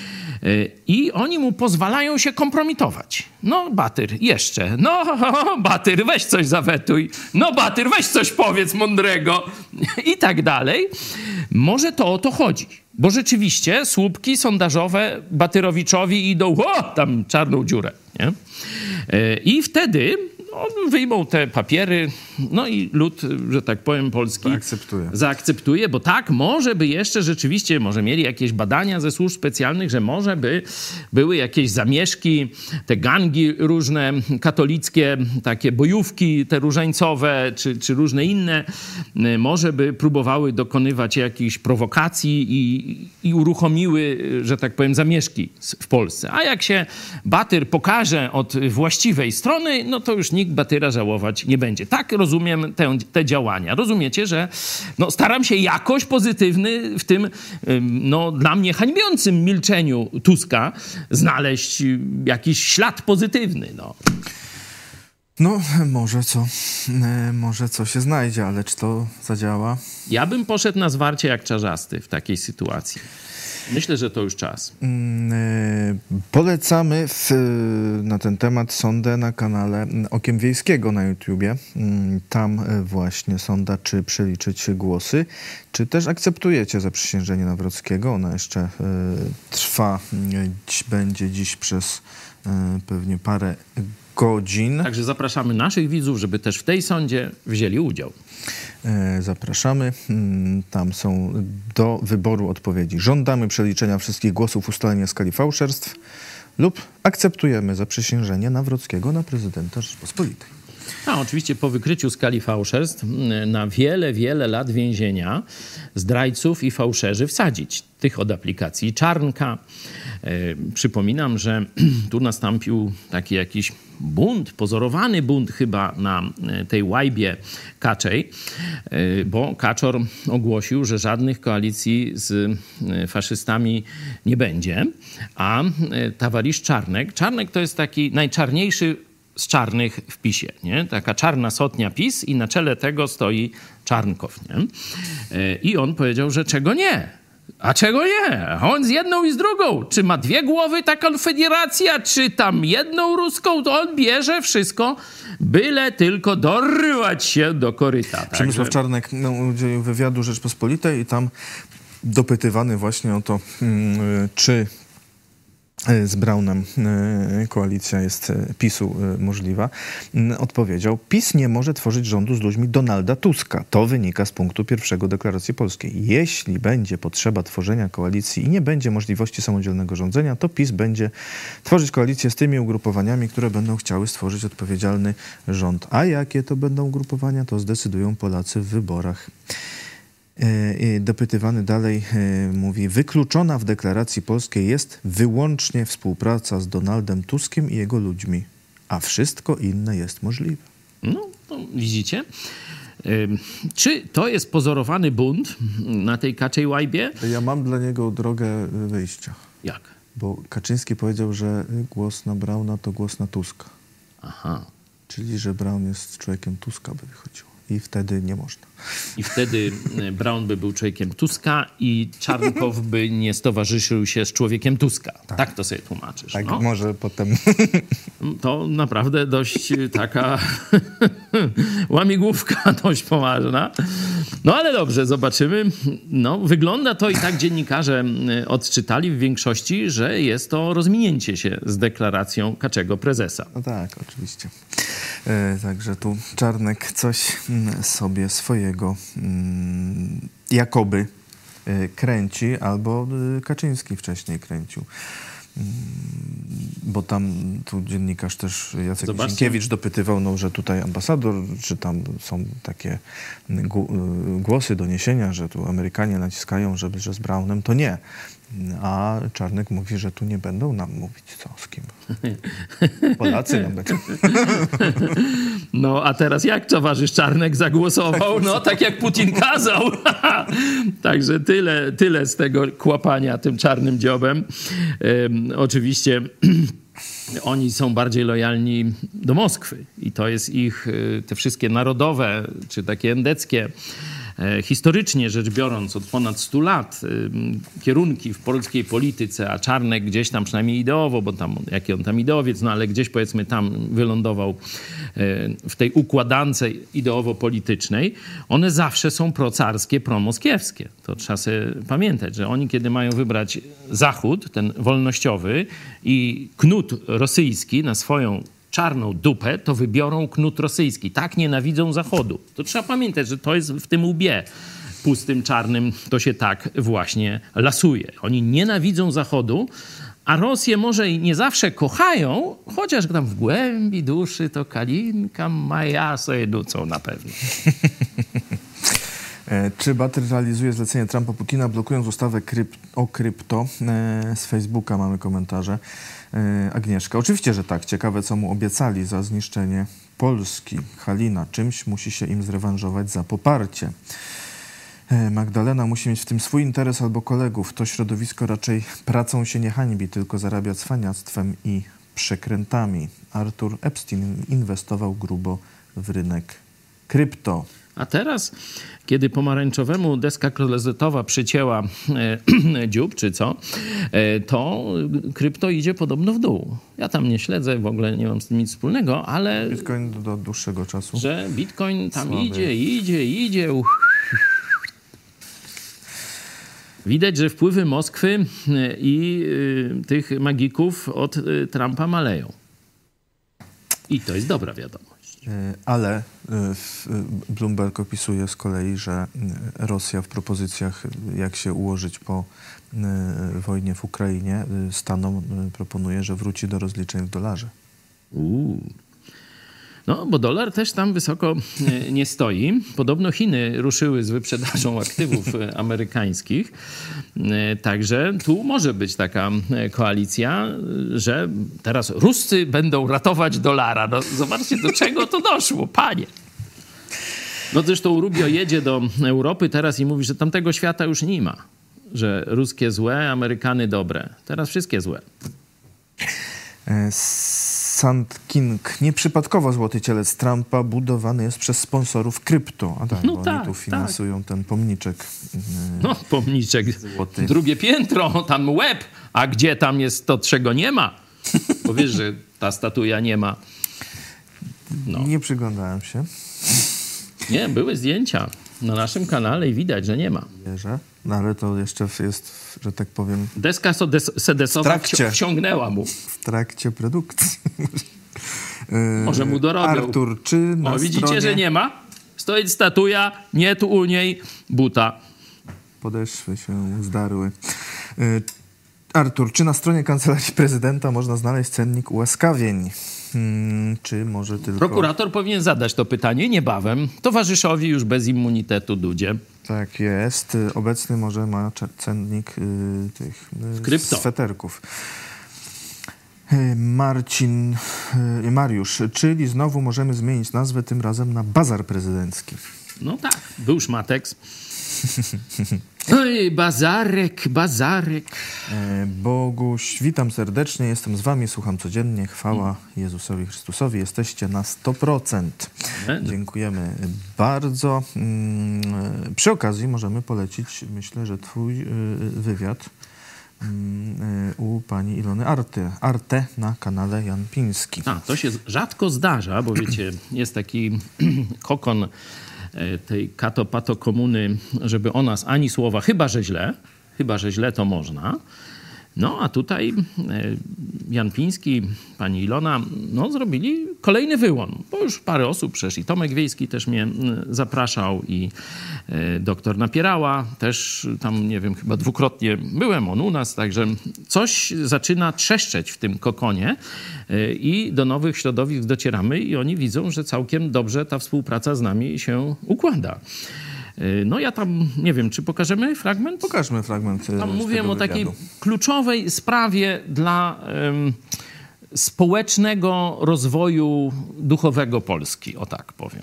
I oni mu pozwalają się kompromitować. No, Batyr, jeszcze. No, Batyr, weź coś zawetuj. No, Batyr, weź coś powiedz mądrego. I tak dalej. Może to o to chodzi. Bo rzeczywiście słupki sondażowe Batyrowiczowi idą, o, tam czarną dziurę. Nie? I wtedy no, wyjmą te papiery, no i lud, że tak powiem, polski zaakceptuje. zaakceptuje, bo tak, może by jeszcze rzeczywiście, może mieli jakieś badania ze służb specjalnych, że może by były jakieś zamieszki, te gangi różne katolickie, takie bojówki te różańcowe, czy, czy różne inne, może by próbowały dokonywać jakichś prowokacji i, i uruchomiły, że tak powiem, zamieszki w Polsce. A jak się Batyr pokaże od właściwej strony, no to już nikt Batyra żałować nie będzie. Tak rozumiem te, te działania. Rozumiecie, że no, staram się jakoś pozytywny w tym no, dla mnie hańbiącym milczeniu Tuska znaleźć jakiś ślad pozytywny. No. No, może co, może co się znajdzie, ale czy to zadziała? Ja bym poszedł na zwarcie jak Czarzasty w takiej sytuacji. Myślę, że to już czas. Polecamy w, na ten temat sondę na kanale Okiem Wiejskiego na YouTubie. Tam właśnie sonda, czy przeliczyć głosy, czy też akceptujecie zaprzysiężenie Nawrockiego. Ona jeszcze y, trwa, y, będzie dziś przez y, pewnie parę godzin. Także zapraszamy naszych widzów, żeby też w tej sądzie wzięli udział. Zapraszamy. Tam są do wyboru odpowiedzi. Żądamy przeliczenia wszystkich głosów, ustalenia skali fałszerstw lub akceptujemy zaprzysiężenie Nawrockiego na prezydenta Rzeczypospolitej. A oczywiście po wykryciu skali fałszerstw na wiele, wiele lat więzienia zdrajców i fałszerzy wsadzić. Tych od aplikacji Czarnka. E, przypominam, że tu nastąpił taki jakiś bunt, pozorowany bunt chyba na tej łajbie Kaczej, e, bo Kaczor ogłosił, że żadnych koalicji z faszystami nie będzie, a towarzysz Czarnek, Czarnek to jest taki najczarniejszy z czarnych w PiSie, nie? Taka czarna sotnia PiS i na czele tego stoi Czarnkow, nie? I on powiedział, że czego nie? A czego nie? On z jedną i z drugą. Czy ma dwie głowy ta konfederacja, czy tam jedną ruską, to on bierze wszystko, byle tylko dorwać się do koryta. Przemysław Czarnek no, udzielił wywiadu Rzeczpospolitej i tam dopytywany właśnie o to, czy z Braunem koalicja jest PiSu możliwa, odpowiedział: PiS nie może tworzyć rządu z ludźmi Donalda Tuska. To wynika z punktu pierwszego Deklaracji Polskiej. Jeśli będzie potrzeba tworzenia koalicji i nie będzie możliwości samodzielnego rządzenia, to PiS będzie tworzyć koalicję z tymi ugrupowaniami, które będą chciały stworzyć odpowiedzialny rząd. A jakie to będą ugrupowania, to zdecydują Polacy w wyborach. Dopytywany dalej mówi: wykluczona w deklaracji polskiej jest wyłącznie współpraca z Donaldem Tuskiem i jego ludźmi, a wszystko inne jest możliwe. No, to widzicie? Czy to jest pozorowany bunt na tej kaczej łajbie? Ja mam dla niego drogę wyjścia. Jak? Bo Kaczyński powiedział, że głos na Brauna to głos na Tuska. Aha. Czyli, że Braun jest człowiekiem Tuska, by wychodziło. I wtedy nie można. I wtedy Braun by był człowiekiem Tuska i Czarnkow by nie stowarzyszył się z człowiekiem Tuska. Tak, tak to sobie tłumaczysz. Tak, no? Może potem... To naprawdę dość taka łamigłówka dość poważna. No ale dobrze, zobaczymy. No, wygląda to i tak dziennikarze odczytali w większości, że jest to rozminięcie się z deklaracją Kaczego prezesa. No tak, oczywiście. E, także tu Czarnek coś sobie swojego mm, jakoby kręci, albo Kaczyński wcześniej kręcił. Bo tam tu dziennikarz też Jacek Sienkiewicz dopytywał, no, że tutaj ambasador, czy tam są takie głosy, doniesienia, że tu Amerykanie naciskają, żeby, że z Brownem, to nie. A Czarnek mówi, że tu nie będą nam mówić, co z kim. Polacy nam będą. No, a teraz jak towarzysz Czarnek zagłosował? No, tak jak Putin kazał. Także tyle, tyle z tego kłapania tym czarnym dziobem. Um, oczywiście oni są bardziej lojalni do Moskwy i to jest ich, te wszystkie narodowe, czy takie endeckie, historycznie rzecz biorąc, od ponad stu lat kierunki w polskiej polityce, a Czarnek gdzieś tam przynajmniej ideowo, bo tam, jaki on tam ideowiec, no ale gdzieś powiedzmy tam wylądował w tej układance ideowo-politycznej, one zawsze są procarskie, promoskiewskie. To trzeba sobie pamiętać, że oni kiedy mają wybrać Zachód, ten wolnościowy i knut rosyjski na swoją czarną dupę, to wybiorą knut rosyjski. Tak nienawidzą Zachodu. To trzeba pamiętać, że to jest w tym łbie pustym, czarnym, to się tak właśnie lasuje. Oni nienawidzą Zachodu, a Rosję może i nie zawsze kochają, chociaż tam w głębi duszy to kalinka maja sobie nucą na pewno. Czy Bater realizuje zlecenie Trumpa Putina, blokując ustawę kryp- o krypto? Z Facebooka mamy komentarze. Agnieszka. Oczywiście, że tak. Ciekawe, co mu obiecali za zniszczenie Polski. Halina. Czymś musi się im zrewanżować za poparcie. Magdalena musi mieć w tym swój interes albo kolegów. To środowisko raczej pracą się nie hańbi, tylko zarabia cwaniactwem i przekrętami. Artur Epstein inwestował grubo w rynek krypto. A teraz, kiedy pomarańczowemu deska klozetowa przycięła e, dziób, czy co, e, to krypto idzie podobno w dół. Ja tam nie śledzę, w ogóle nie mam z tym nic wspólnego, ale... Bitcoin do, do dłuższego czasu. Że Bitcoin tam Słaby. idzie, idzie, idzie. Widać, że wpływy Moskwy i y, tych magików od y, Trumpa maleją. I to jest dobra wiadomość. Ale Bloomberg opisuje z kolei, że Rosja w propozycjach, jak się ułożyć po wojnie w Ukrainie, Stanom proponuje, że wróci do rozliczeń w dolarze. Uuu. No, bo dolar też tam wysoko nie stoi. Podobno Chiny ruszyły z wyprzedażą aktywów amerykańskich. Także tu może być taka koalicja, że teraz Ruscy będą ratować dolara. No, zobaczcie, do czego to doszło, panie. No zresztą Rubio jedzie do Europy teraz i mówi, że tamtego świata już nie ma. Że ruskie złe, Amerykany dobre. Teraz wszystkie złe. Sand King. Nieprzypadkowo złoty cielec Trumpa budowany jest przez sponsorów krypto. A tak, no bo tak, oni tu finansują tak. ten pomniczek. No, pomniczek. Złoty. Drugie piętro, tam łeb. A gdzie tam jest to, czego nie ma? Bo wiesz, że ta statuja nie ma. No. Nie przyglądałem się. Nie, były zdjęcia na naszym kanale i widać, że nie ma. Wierzę. No ale to jeszcze jest, że tak powiem... Deska sedesowa trakcie. wciągnęła mu. W trakcie produkcji. Może mu dorobią. Artur, czy na O, widzicie, stronie... że nie ma? Stoi statuja, nie tu u niej buta. Podeszwy się zdarły. Artur, czy na stronie Kancelarii Prezydenta można znaleźć cennik ułaskawień? Hmm, czy może tylko... Prokurator powinien zadać to pytanie niebawem towarzyszowi już bez immunitetu Dudzie. Tak jest. Obecny może ma cennik y, tych y, krypto. Sweterków. Marcin, y, Mariusz, czyli znowu możemy zmienić nazwę tym razem na Bazar Prezydencki. No tak, był szmateks. Oj, bazarek, bazarek. E, Boguś, witam serdecznie, jestem z wami, słucham codziennie. Chwała Jezusowi Chrystusowi, jesteście na sto procent. Amen. Dziękujemy bardzo. Mm, przy okazji możemy polecić, myślę, że twój y, wywiad y, u pani Ilony Arty, Arte na kanale Jan Piński. A, to się rzadko zdarza, bo wiecie, jest taki kokon tej kato-pato komuny, żeby o nas ani słowa, chyba że źle, chyba że źle to można, No a tutaj Jan Piński, pani Ilona, no zrobili kolejny wyłom, bo już parę osób przeszli. Tomek Wiejski też mnie zapraszał i doktor Napierała też tam, nie wiem, chyba dwukrotnie byłem on u nas, także coś zaczyna trzeszczeć w tym kokonie i do nowych środowisk docieramy i oni widzą, że całkiem dobrze ta współpraca z nami się układa. No ja tam, nie wiem, czy pokażemy fragment? Pokażmy fragment. Tam mówiłem o takiej kluczowej sprawie dla um, społecznego rozwoju duchowego Polski, o tak powiem.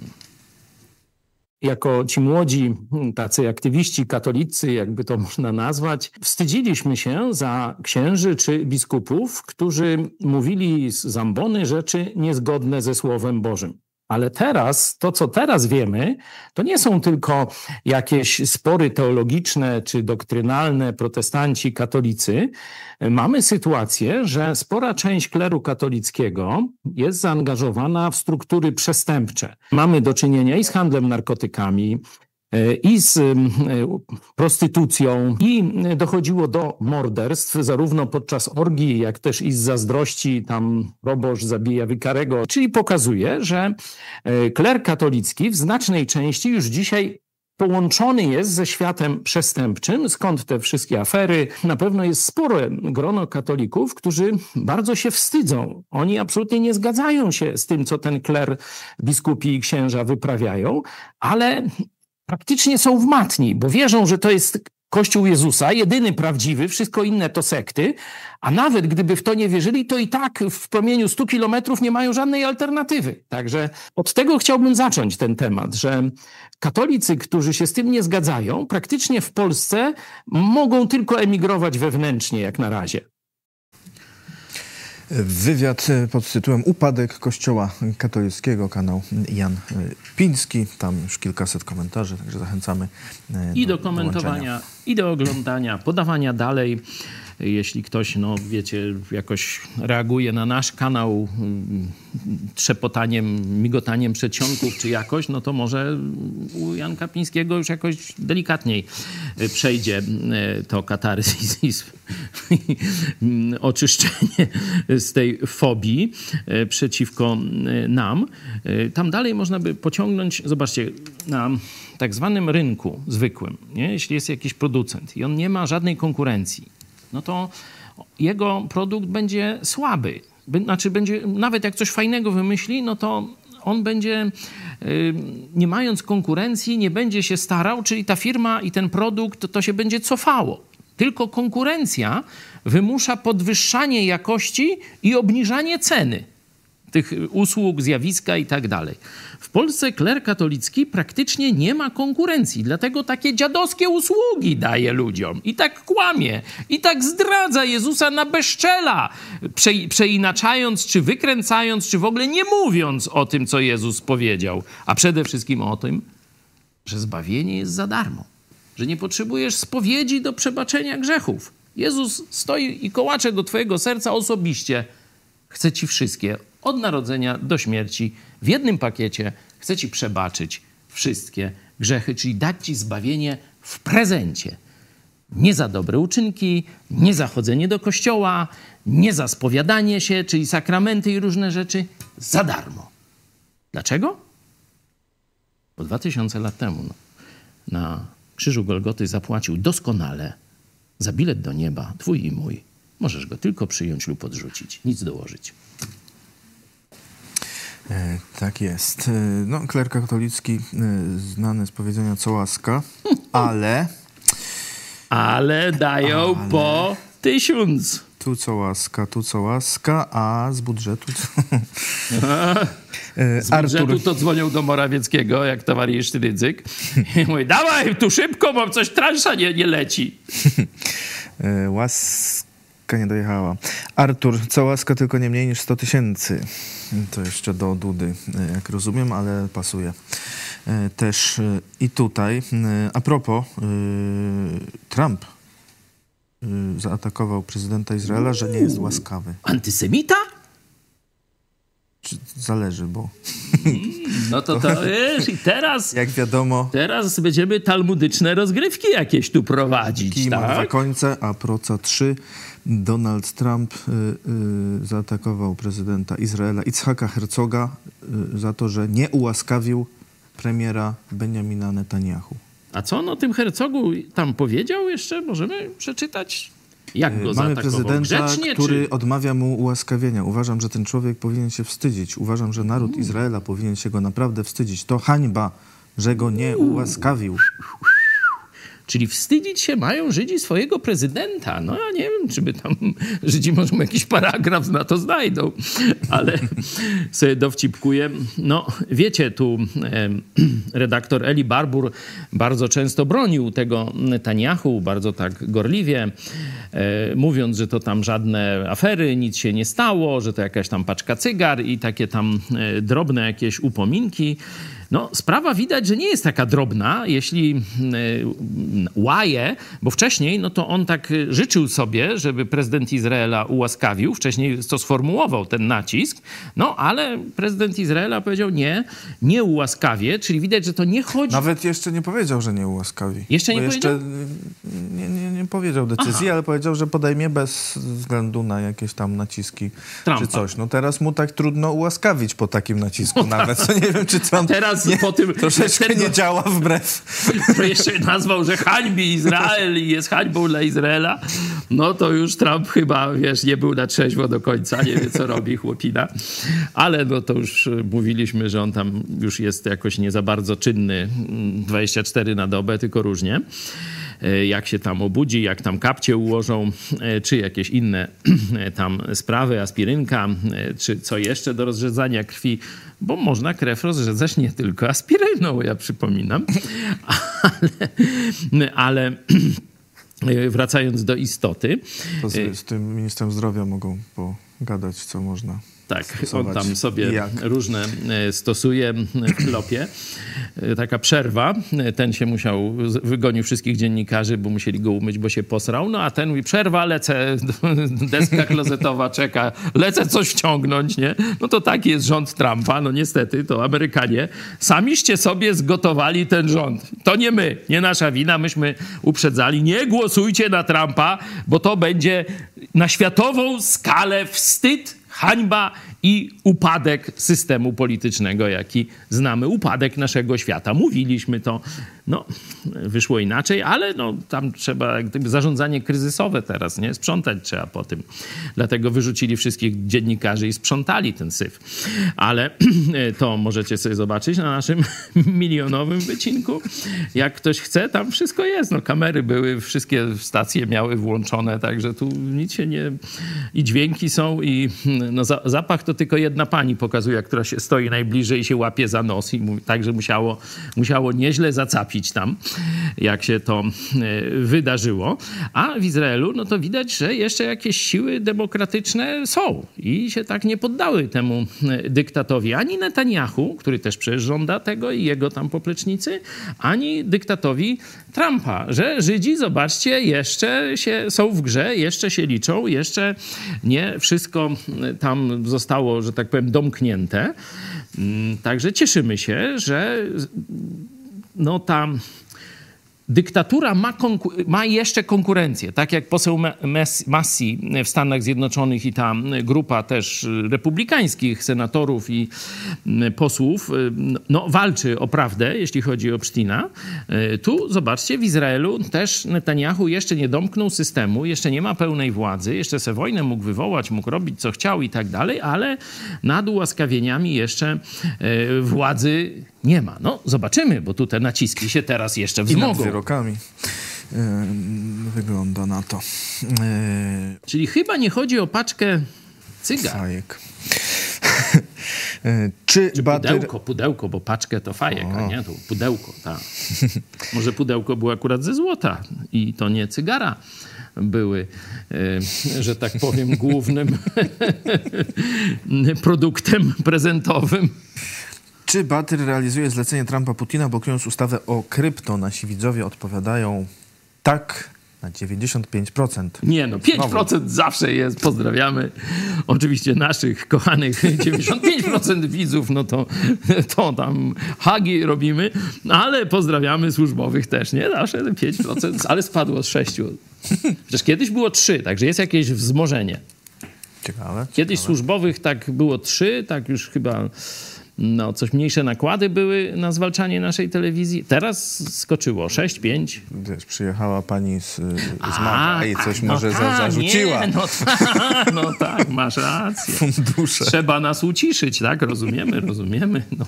Jako ci młodzi, tacy aktywiści katolicy, jakby to można nazwać, wstydziliśmy się za księży czy biskupów, którzy mówili z ambony rzeczy niezgodne ze Słowem Bożym. Ale teraz, to co teraz wiemy, to nie są tylko jakieś spory teologiczne czy doktrynalne protestanci katolicy. Mamy sytuację, że spora część kleru katolickiego jest zaangażowana w struktury przestępcze. Mamy do czynienia i z handlem narkotykami, i z prostytucją, i dochodziło do morderstw, zarówno podczas orgii, jak też i z zazdrości, tam proboszcz zabija wikarego, czyli pokazuje, że kler katolicki w znacznej części już dzisiaj połączony jest ze światem przestępczym, skąd te wszystkie afery. Na pewno jest spore grono katolików, którzy bardzo się wstydzą. Oni absolutnie nie zgadzają się z tym, co ten kler, biskupi i księża wyprawiają, ale praktycznie są w matni, bo wierzą, że to jest Kościół Jezusa, jedyny prawdziwy, wszystko inne to sekty, a nawet gdyby w to nie wierzyli, to i tak w promieniu stu kilometrów nie mają żadnej alternatywy. Także od tego chciałbym zacząć ten temat, że katolicy, którzy się z tym nie zgadzają, praktycznie w Polsce mogą tylko emigrować wewnętrznie jak na razie. Wywiad pod tytułem Upadek Kościoła katolickiego, kanał Jan Piński. Tam już kilkaset komentarzy, także zachęcamy i do, do komentowania, i do oglądania, podawania dalej. Jeśli ktoś, no wiecie, jakoś reaguje na nasz kanał trzepotaniem, migotaniem przedsionków czy jakoś, no to może u Janka Pińskiego już jakoś delikatniej przejdzie to katarzis i oczyszczenie z tej fobii przeciwko nam. Tam dalej można by pociągnąć, zobaczcie, na tak zwanym rynku zwykłym, nie? Jeśli jest jakiś producent i on nie ma żadnej konkurencji, no to jego produkt będzie słaby. Znaczy będzie, nawet jak coś fajnego wymyśli, no to on będzie, yy, nie mając konkurencji, nie będzie się starał, czyli ta firma i ten produkt to się będzie cofało. Tylko konkurencja wymusza podwyższanie jakości i obniżanie ceny tych usług, zjawiska i tak dalej. W Polsce kler katolicki praktycznie nie ma konkurencji, dlatego takie dziadowskie usługi daje ludziom i tak kłamie, i tak zdradza Jezusa na bezczela, prze, przeinaczając, czy wykręcając, czy w ogóle nie mówiąc o tym, co Jezus powiedział, a przede wszystkim o tym, że zbawienie jest za darmo, że nie potrzebujesz spowiedzi do przebaczenia grzechów. Jezus stoi i kołacze do twojego serca osobiście. Chce ci wszystkie, od narodzenia do śmierci, w jednym pakiecie chce ci przebaczyć wszystkie grzechy, czyli dać ci zbawienie w prezencie. Nie za dobre uczynki, nie za chodzenie do kościoła, nie za spowiadanie się, czyli sakramenty i różne rzeczy, za darmo. Dlaczego? Bo dwa tysiące lat temu no, na krzyżu Golgoty zapłacił doskonale za bilet do nieba, twój i mój. Możesz go tylko przyjąć lub odrzucić, nic dołożyć. E, tak jest. E, no, kler katolicki e, znany z powiedzenia co łaska, ale... Ale dają ale... po tysiąc. Tu co łaska, tu co łaska, a z budżetu... Z budżetu Artur... to dzwonią do Morawieckiego, jak towarzysz Rydzyk. I mówi, dawaj tu szybko, bo coś transza nie, nie leci. e, łaska nie dojechała. Artur, co łaska tylko nie mniej niż sto tysięcy. To jeszcze do Dudy, jak rozumiem, ale pasuje. Też i tutaj. A propos, Trump zaatakował prezydenta Izraela, że nie jest łaskawy. Antysemita? Czy zależy, bo No to to wiesz, i teraz... Jak wiadomo... Teraz będziemy talmudyczne rozgrywki jakieś tu prowadzić, Kij ma tak? dwa końce, a proca trzy. Donald Trump y, y, zaatakował prezydenta Izraela Itzhaka Herzoga y, za to, że nie ułaskawił premiera Benjamina Netanyahu. A co on o tym Herzogu tam powiedział jeszcze? Możemy przeczytać? Jak go Mamy zaatakował? prezydenta, Grzecznie, który czy... odmawia mu ułaskawienia. Uważam, że ten człowiek powinien się wstydzić. Uważam, że naród Izraela powinien się go naprawdę wstydzić. To hańba, że go nie ułaskawił. Czyli wstydzić się mają Żydzi swojego prezydenta. No ja nie wiem, czy by tam Żydzi może jakiś paragraf na to znajdą, ale sobie dowcipkuję. No wiecie, tu e, redaktor Eli Barbour bardzo często bronił tego Netanyahu, bardzo tak gorliwie, e, mówiąc, że to tam żadne afery, nic się nie stało, że to jakaś tam paczka cygar i takie tam e, drobne jakieś upominki. No, sprawa widać, że nie jest taka drobna, jeśli y, łaje, bo wcześniej no to on tak życzył sobie, żeby prezydent Izraela ułaskawił, wcześniej to sformułował ten nacisk, no ale prezydent Izraela powiedział nie, nie ułaskawię, czyli widać, że to nie chodzi... Nawet jeszcze nie powiedział, że nie ułaskawi. Jeszcze nie Bo powiedział? Jeszcze nie, nie, nie powiedział decyzji, Aha. ale powiedział, że podejmie bez względu na jakieś tam naciski Trumpa. czy coś. No teraz mu tak trudno ułaskawić po takim nacisku No nawet. To nie wiem, czy Trump teraz nie, po tym... troszeczkę ten- nie działa wbrew. To jeszcze nazwał, że hańbi Izrael i jest hańbą dla Izraela, no to już Trump chyba, wiesz, nie był na trzeźwo do końca, nie wie, co robi chłopina. Ale no to już mówiliśmy, że on tam już jest jakoś nie za bardzo czynny dwadzieścia cztery na dobę, tylko różnie. Jak się tam obudzi, jak tam kapcie ułożą, czy jakieś inne tam sprawy, aspirynka, czy co jeszcze do rozrzedzania krwi, bo można krew rozrzedzać nie tylko aspiryną, ja przypominam. Ale, ale wracając do istoty. To z, z tym ministrem zdrowia mogą pogadać, co można. Tak, on stosować tam sobie i jak. różne e, stosuje w klopie. E, Taka przerwa. E, Ten się musiał, z- wygonił wszystkich dziennikarzy, bo musieli go umyć, bo się posrał. No a ten mówi, przerwa, lecę, deska klozetowa czeka, lecę coś wciągnąć, nie? No to taki jest rząd Trumpa. No niestety, to Amerykanie samiście sobie zgotowali ten rząd. To nie my, nie nasza wina, myśmy uprzedzali. Nie głosujcie na Trumpa, bo to będzie na światową skalę wstyd, hańba i upadek systemu politycznego, jaki znamy, upadek naszego świata. Mówiliśmy to, no wyszło inaczej, ale no tam trzeba, jak gdyby zarządzanie kryzysowe teraz, nie? Sprzątać trzeba po tym. Dlatego wyrzucili wszystkich dziennikarzy i sprzątali ten syf. Ale to możecie sobie zobaczyć na naszym milionowym wycinku. Jak ktoś chce, tam wszystko jest. No kamery były, wszystkie stacje miały włączone, także tu nic się nie... I dźwięki są, i no, za, zapach to tylko jedna pani pokazuje, która się stoi najbliżej i się łapie za nos. I mówi, także musiało, musiało nieźle zacapić tam, jak się to e, wydarzyło. A w Izraelu, no to widać, że jeszcze jakieś siły demokratyczne są i się tak nie poddały temu e, dyktatowi. Ani Netanyahu, który też przecież żąda tego, i jego tam poplecznicy, ani dyktatowi Trumpa, że Żydzi, zobaczcie, jeszcze się, są w grze, jeszcze się liczą, jeszcze nie wszystko tam zostało, że tak powiem, domknięte. Mm, Także cieszymy się, że no ta dyktatura ma, konku- ma jeszcze konkurencję. Tak jak poseł Mes- Massi w Stanach Zjednoczonych i ta grupa też republikańskich senatorów i posłów no, walczy o prawdę, jeśli chodzi o Psztina. Tu, zobaczcie, w Izraelu też Netanyahu jeszcze nie domknął systemu, jeszcze nie ma pełnej władzy, jeszcze se wojnę mógł wywołać, mógł robić co chciał i tak dalej, ale nad ułaskawieniami jeszcze władzy nie ma. No, zobaczymy, bo tu te naciski się teraz jeszcze I nad wzmogą. wyrokami yy, wygląda na to. Yy, Czyli chyba nie chodzi o paczkę cygar. fajek. Yy, Czy Czy bater... pudełko, pudełko, bo paczkę to fajek, a O. nie, to pudełko, tak. Może pudełko było akurat ze złota i to nie cygara były, e, że tak powiem, głównym produktem prezentowym. Czy Batyr realizuje zlecenie Trumpa Putina, blokując ustawę o krypto? Nasi widzowie odpowiadają tak na dziewięćdziesiąt pięć procent. Nie no, pięć procent zawsze jest. Pozdrawiamy oczywiście naszych kochanych dziewięćdziesiąt pięć procent widzów, no to, to tam hagi robimy, ale pozdrawiamy służbowych też, nie? Zawsze pięć procent, ale spadło z sześciu. Przecież kiedyś było trzy, także jest jakieś wzmożenie. Ciekawe. Kiedyś ciekawe. służbowych tak było trzy, tak już chyba no, coś mniejsze nakłady były na zwalczanie naszej telewizji. Teraz skoczyło sześć, pięć. Wiesz, przyjechała pani z, z A, Maga i coś no może ta, za, zarzuciła. Nie, no, ta, no tak, masz rację. Fundusze. Trzeba nas uciszyć, tak? Rozumiemy, rozumiemy. No.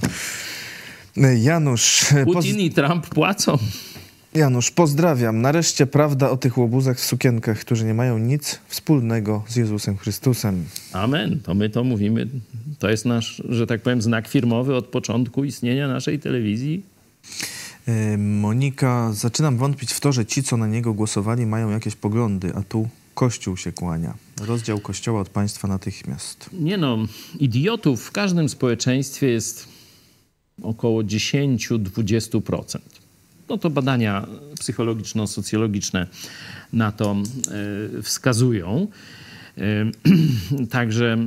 Janusz, Putin i Trump płacą. Janusz, pozdrawiam. Nareszcie prawda o tych łobuzach w sukienkach, którzy nie mają nic wspólnego z Jezusem Chrystusem. Amen. To my to mówimy. To jest nasz, że tak powiem, znak firmowy od początku istnienia naszej telewizji. Yy, Monika, zaczynam wątpić w to, że ci, co na niego głosowali, mają jakieś poglądy, a tu Kościół się kłania. Rozdział Kościoła od państwa natychmiast. Nie no, idiotów w każdym społeczeństwie jest około dziesięć do dwudziestu procent. No to badania psychologiczno-socjologiczne na to y, wskazują. Y, także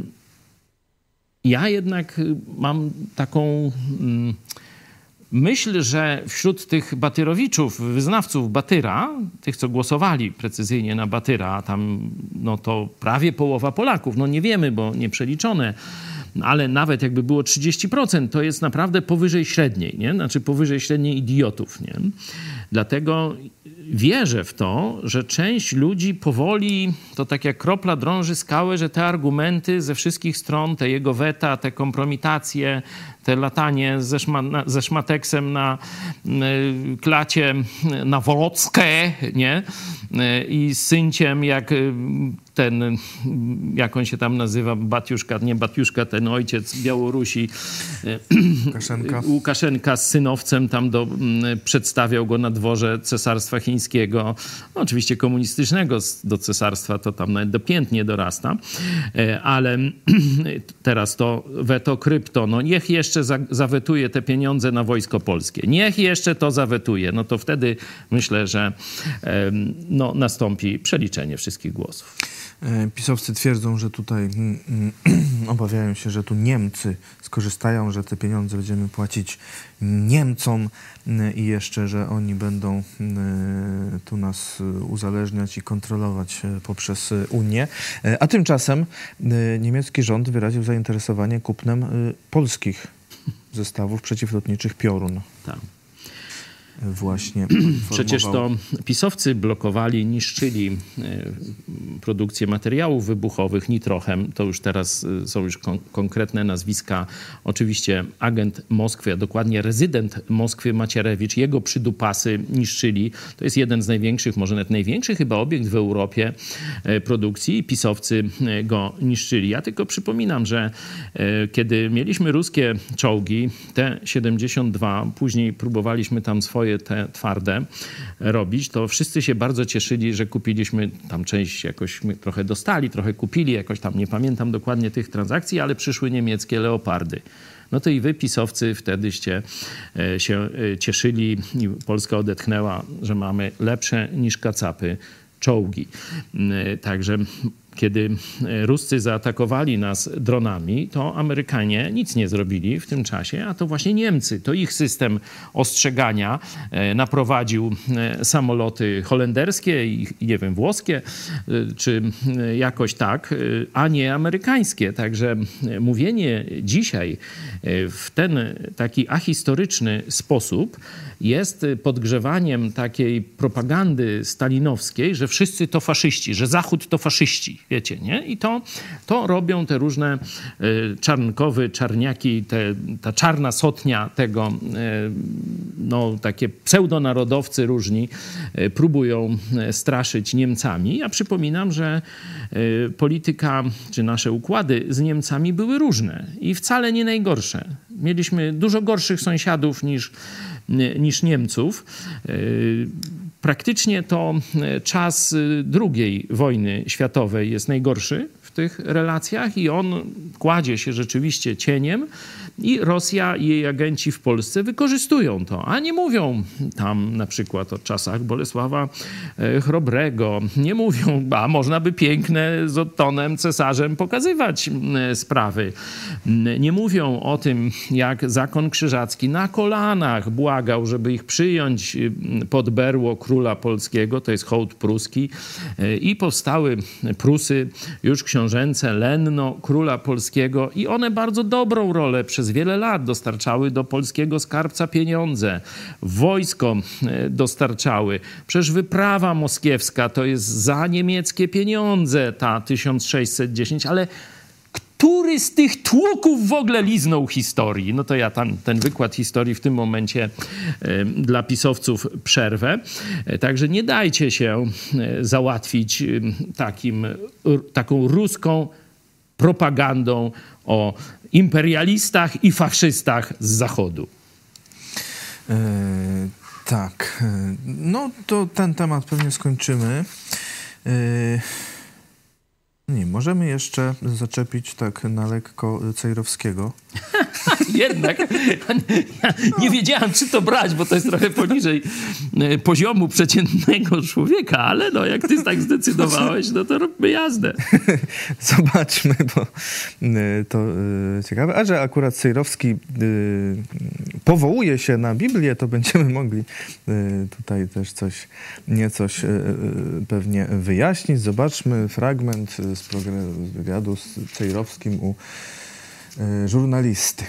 ja jednak mam taką y, myśl, że wśród tych batyrowiczów, wyznawców Batyra, tych, co głosowali precyzyjnie na Batyra, a tam no to prawie połowa Polaków, no nie wiemy, bo nie przeliczone, ale nawet jakby było trzydzieści procent, to jest naprawdę powyżej średniej, nie? Znaczy powyżej średniej idiotów, nie? Dlatego wierzę w to, że część ludzi powoli, to tak jak kropla drąży skałę, że te argumenty ze wszystkich stron, te jego weta, te kompromitacje, te latanie ze, szma, ze szmateksem na y, klacie na Wolockę, nie? Y, I z synciem, jak y, ten, jak on się tam nazywa, Batiuszka, nie Batiuszka, ten ojciec Białorusi, Łukaszenka. Łukaszenka z synowcem tam do, przedstawiał go na dworze Cesarstwa Chińskiego, no, oczywiście komunistycznego do cesarstwa, to tam nawet do pięt nie dorasta, ale teraz to weto krypto, no niech jeszcze za, zawetuje te pieniądze na Wojsko Polskie, niech jeszcze to zawetuje, no to wtedy myślę, że no, nastąpi przeliczenie wszystkich głosów. Pisowcy twierdzą, że tutaj mm, mm, obawiają się, że tu Niemcy skorzystają, że te pieniądze będziemy płacić Niemcom mm, i jeszcze, że oni będą mm, tu nas uzależniać i kontrolować poprzez Unię. A tymczasem mm, niemiecki rząd wyraził zainteresowanie kupnem y, polskich zestawów przeciwlotniczych Piorun. Tak. Właśnie Przecież to pisowcy blokowali, niszczyli produkcję materiałów wybuchowych nitrochem. To już teraz są już kon- konkretne nazwiska. Oczywiście agent Moskwy, a dokładnie rezydent Moskwy Macierewicz, jego przydupasy niszczyli. To jest jeden z największych, może nawet największy chyba obiekt w Europie produkcji i pisowcy go niszczyli. Ja tylko przypominam, że kiedy mieliśmy ruskie czołgi T siedemdziesiąt dwa, później próbowaliśmy tam swoje te twarde robić, to wszyscy się bardzo cieszyli, że kupiliśmy tam część jakoś trochę dostali, trochę kupili, jakoś tam nie pamiętam dokładnie tych transakcji, ale przyszły niemieckie Leopardy. No to i wy, pisowcy, wtedyście się cieszyli i Polska odetchnęła, że mamy lepsze niż kacapy czołgi. Także kiedy Ruscy zaatakowali nas dronami, to Amerykanie nic nie zrobili w tym czasie, a to właśnie Niemcy. To ich system ostrzegania naprowadził samoloty holenderskie i, nie wiem, włoskie, czy jakoś tak, a nie amerykańskie. Także mówienie dzisiaj w ten taki ahistoryczny sposób jest podgrzewaniem takiej propagandy stalinowskiej, że wszyscy to faszyści, że Zachód to faszyści, wiecie, nie? I to, to robią te różne y, czarnkowy, czarniaki, te, ta czarna sotnia tego, y, no takie pseudonarodowcy różni y, próbują straszyć Niemcami. Ja przypominam, że y, polityka, czy nasze układy z Niemcami były różne i wcale nie najgorsze. Mieliśmy dużo gorszych sąsiadów niż niż Niemców. Praktycznie to czas drugiej wojny światowej jest najgorszy w tych relacjach i on kładzie się rzeczywiście cieniem i Rosja i jej agenci w Polsce wykorzystują to, a nie mówią tam na przykład o czasach Bolesława Chrobrego, nie mówią, a można by piękne z Ottonem cesarzem pokazywać sprawy. Nie mówią o tym, jak zakon krzyżacki na kolanach błagał, żeby ich przyjąć pod berło króla polskiego, to jest hołd pruski, i powstały Prusy już książęce, lenno króla polskiego, i one bardzo dobrą rolę przez wiele lat dostarczały do polskiego skarbca pieniądze, wojsko dostarczały. Przecież wyprawa moskiewska to jest za niemieckie pieniądze, ta tysiąc sześćset dziesięć, ale który z tych tłuków w ogóle liznął historii? No to ja tam ten wykład historii w tym momencie y, dla pisowców przerwę. Także nie dajcie się y, załatwić y, takim, y, taką ruską propagandą o imperialistach i faszystach z Zachodu. Yy, tak. No to ten temat pewnie skończymy. Yy... Nie, możemy jeszcze zaczepić tak na lekko Cejrowskiego. Jednak ja nie wiedziałem, czy to brać, bo to jest trochę poniżej poziomu przeciętnego człowieka, ale no jak ty tak zdecydowałeś, no to róbmy jazdę. Zobaczmy, bo to ciekawe. A że akurat Cejrowski powołuje się na Biblię, to będziemy mogli tutaj też coś, niecoś pewnie wyjaśnić. Zobaczmy fragment z programu, z wywiadu z Cejrowskim u y, żurnalisty.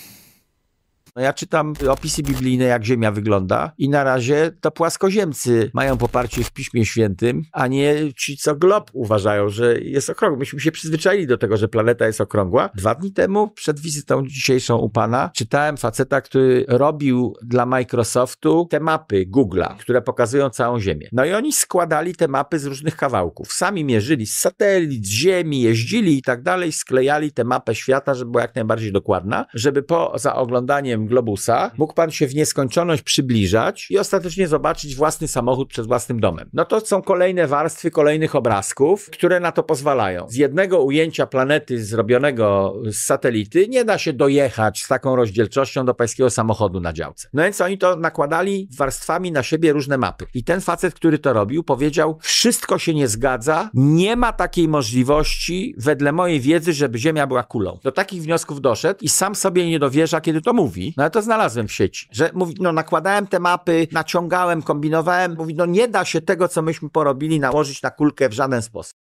No ja czytam opisy biblijne, jak Ziemia wygląda, i na razie to płaskoziemcy mają poparcie w Piśmie Świętym, a nie ci, co glob uważają, że jest okrągły. Myśmy się przyzwyczaili do tego, że planeta jest okrągła. Dwa dni temu, przed wizytą dzisiejszą u pana, czytałem faceta, który robił dla Microsoftu te mapy Google'a, które pokazują całą Ziemię. No i oni składali te mapy z różnych kawałków. Sami mierzyli z satelit, z Ziemi, jeździli i tak dalej, sklejali tę mapę świata, żeby była jak najbardziej dokładna, żeby poza oglądaniem globusa mógł pan się w nieskończoność przybliżać i ostatecznie zobaczyć własny samochód przed własnym domem. No to są kolejne warstwy kolejnych obrazków, które na to pozwalają. Z jednego ujęcia planety zrobionego z satelity nie da się dojechać z taką rozdzielczością do pańskiego samochodu na działce. No więc oni to nakładali warstwami na siebie różne mapy. I ten facet, który to robił, powiedział: wszystko się nie zgadza, nie ma takiej możliwości wedle mojej wiedzy, żeby Ziemia była kulą. Do takich wniosków doszedł i sam sobie nie dowierza, kiedy to mówi. No ale to znalazłem w sieci, że mówi, no nakładałem te mapy, naciągałem, kombinowałem, mówi, no nie da się tego, co myśmy porobili, nałożyć na kulkę w żaden sposób.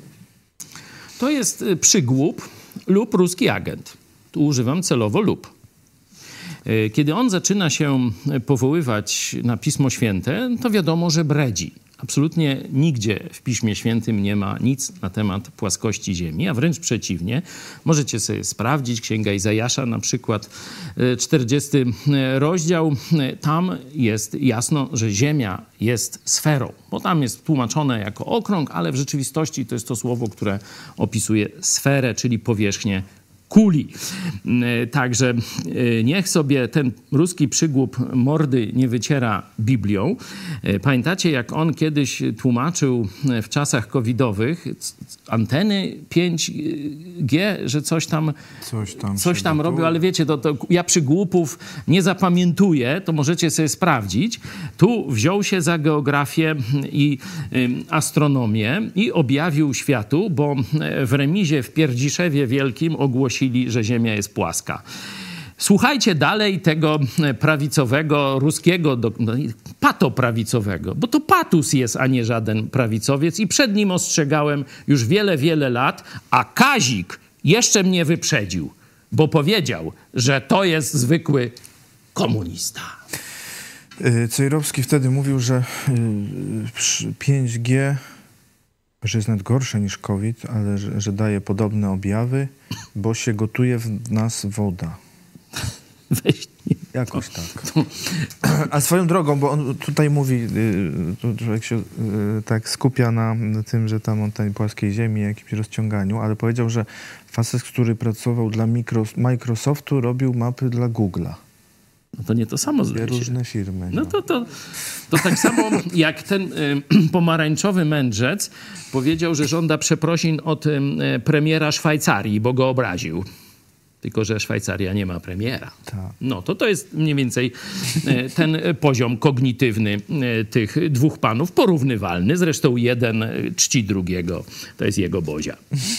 To jest przygłup lub ruski agent. Tu używam celowo lub. Kiedy on zaczyna się powoływać na Pismo Święte, to wiadomo, że bredzi. Absolutnie nigdzie w Piśmie Świętym nie ma nic na temat płaskości Ziemi, a wręcz przeciwnie. Możecie sobie sprawdzić, Księga Izajasza na przykład, czterdziesty rozdział. Tam jest jasno, że Ziemia jest sferą, bo tam jest tłumaczone jako okrąg, ale w rzeczywistości to jest to słowo, które opisuje sferę, czyli powierzchnię kuli. Także niech sobie ten ruski przygłup mordy nie wyciera Biblią. Pamiętacie, jak on kiedyś tłumaczył w czasach covidowych anteny pięć G, że coś tam coś tam, coś tam robił, ale wiecie, to, to ja przygłupów nie zapamiętuję, to możecie sobie sprawdzić. Tu wziął się za geografię i y, astronomię i objawił światu, bo w remizie w Pierdziszewie Wielkim ogłosił, że Ziemia jest płaska. Słuchajcie dalej tego prawicowego, ruskiego, no, patoprawicowego, bo to Patus jest, a nie żaden prawicowiec i przed nim ostrzegałem już wiele, wiele lat, a Kazik jeszcze mnie wyprzedził, bo powiedział, że to jest zwykły komunista. Cejrowski wtedy mówił, że pięć G że jest nawet gorsze niż COVID, ale że, że daje podobne objawy, bo się gotuje w nas woda. Weź nie. Jakoś tak. A swoją drogą, bo on tutaj mówi, człowiek się tak skupia na tym, że tam on tej płaskiej ziemi, jakimś rozciąganiu, ale powiedział, że facet, który pracował dla Microsoftu, robił mapy dla Google'a. No to nie to samo zdaje się. Różne firmy. No, no to, to, to tak samo jak ten y, pomarańczowy mędrzec powiedział, że żąda przeprosin od y, premiera Szwajcarii, bo go obraził. tylko że Szwajcaria nie ma premiera. Tak. No to to jest mniej więcej e, ten poziom kognitywny e, tych dwóch panów, porównywalny. Zresztą jeden e, czci drugiego. To jest jego Bozia.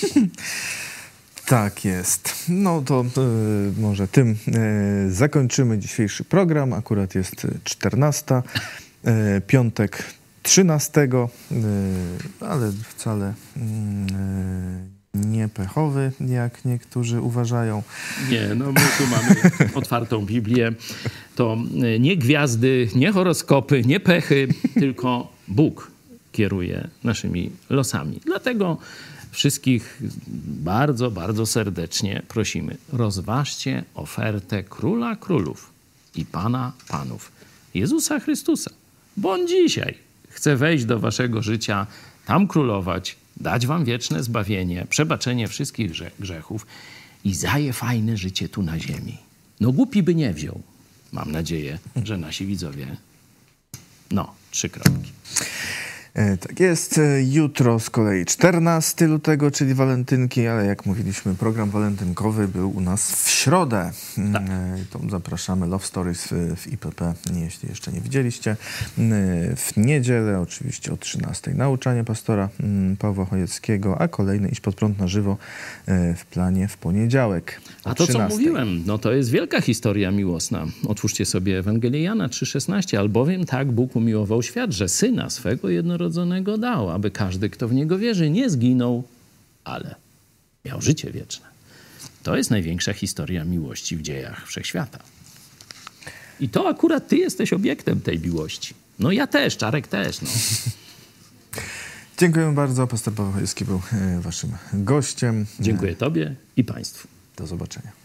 Tak jest. No to y, może tym y, zakończymy dzisiejszy program. Akurat jest czternasta, y, piątek trzynastego, y, ale wcale y, nie pechowy, jak niektórzy uważają. Nie, no my tu mamy otwartą Biblię. To nie gwiazdy, nie horoskopy, nie pechy, tylko Bóg kieruje naszymi losami. Dlatego wszystkich bardzo, bardzo serdecznie prosimy. Rozważcie ofertę Króla Królów i Pana Panów, Jezusa Chrystusa. Bo On dzisiaj chce wejść do waszego życia, tam królować, dać wam wieczne zbawienie, przebaczenie wszystkich grze- grzechów i zaje fajne życie tu na ziemi. No głupi by nie wziął. Mam nadzieję, że nasi widzowie... No, trzy kropki. E, Tak jest. E, Jutro z kolei czternastego lutego, czyli walentynki, ale jak mówiliśmy, program walentynkowy był u nas w środę. Tak. E, To zapraszamy Love Stories w, w I P P, jeśli jeszcze nie widzieliście. E, W niedzielę oczywiście o trzynastej nauczanie pastora mm, Pawła Chojeckiego, a kolejny Iść pod prąd na żywo e, w planie w poniedziałek. o A to, co trzynastej. mówiłem, no to jest wielka historia miłosna. Otwórzcie sobie Ewangelię Jana trzy szesnaście. Albowiem tak Bóg umiłował świat, że Syna swego jednorodzonego dał, aby każdy, kto w Niego wierzy, nie zginął, ale miał życie wieczne. To jest największa historia miłości w dziejach wszechświata. I to akurat ty jesteś obiektem tej miłości. No ja też, Czarek też. No. Dziękujemy bardzo. Pastor Paweł Chojecki był e, waszym gościem. Dziękuję tobie i państwu. Do zobaczenia.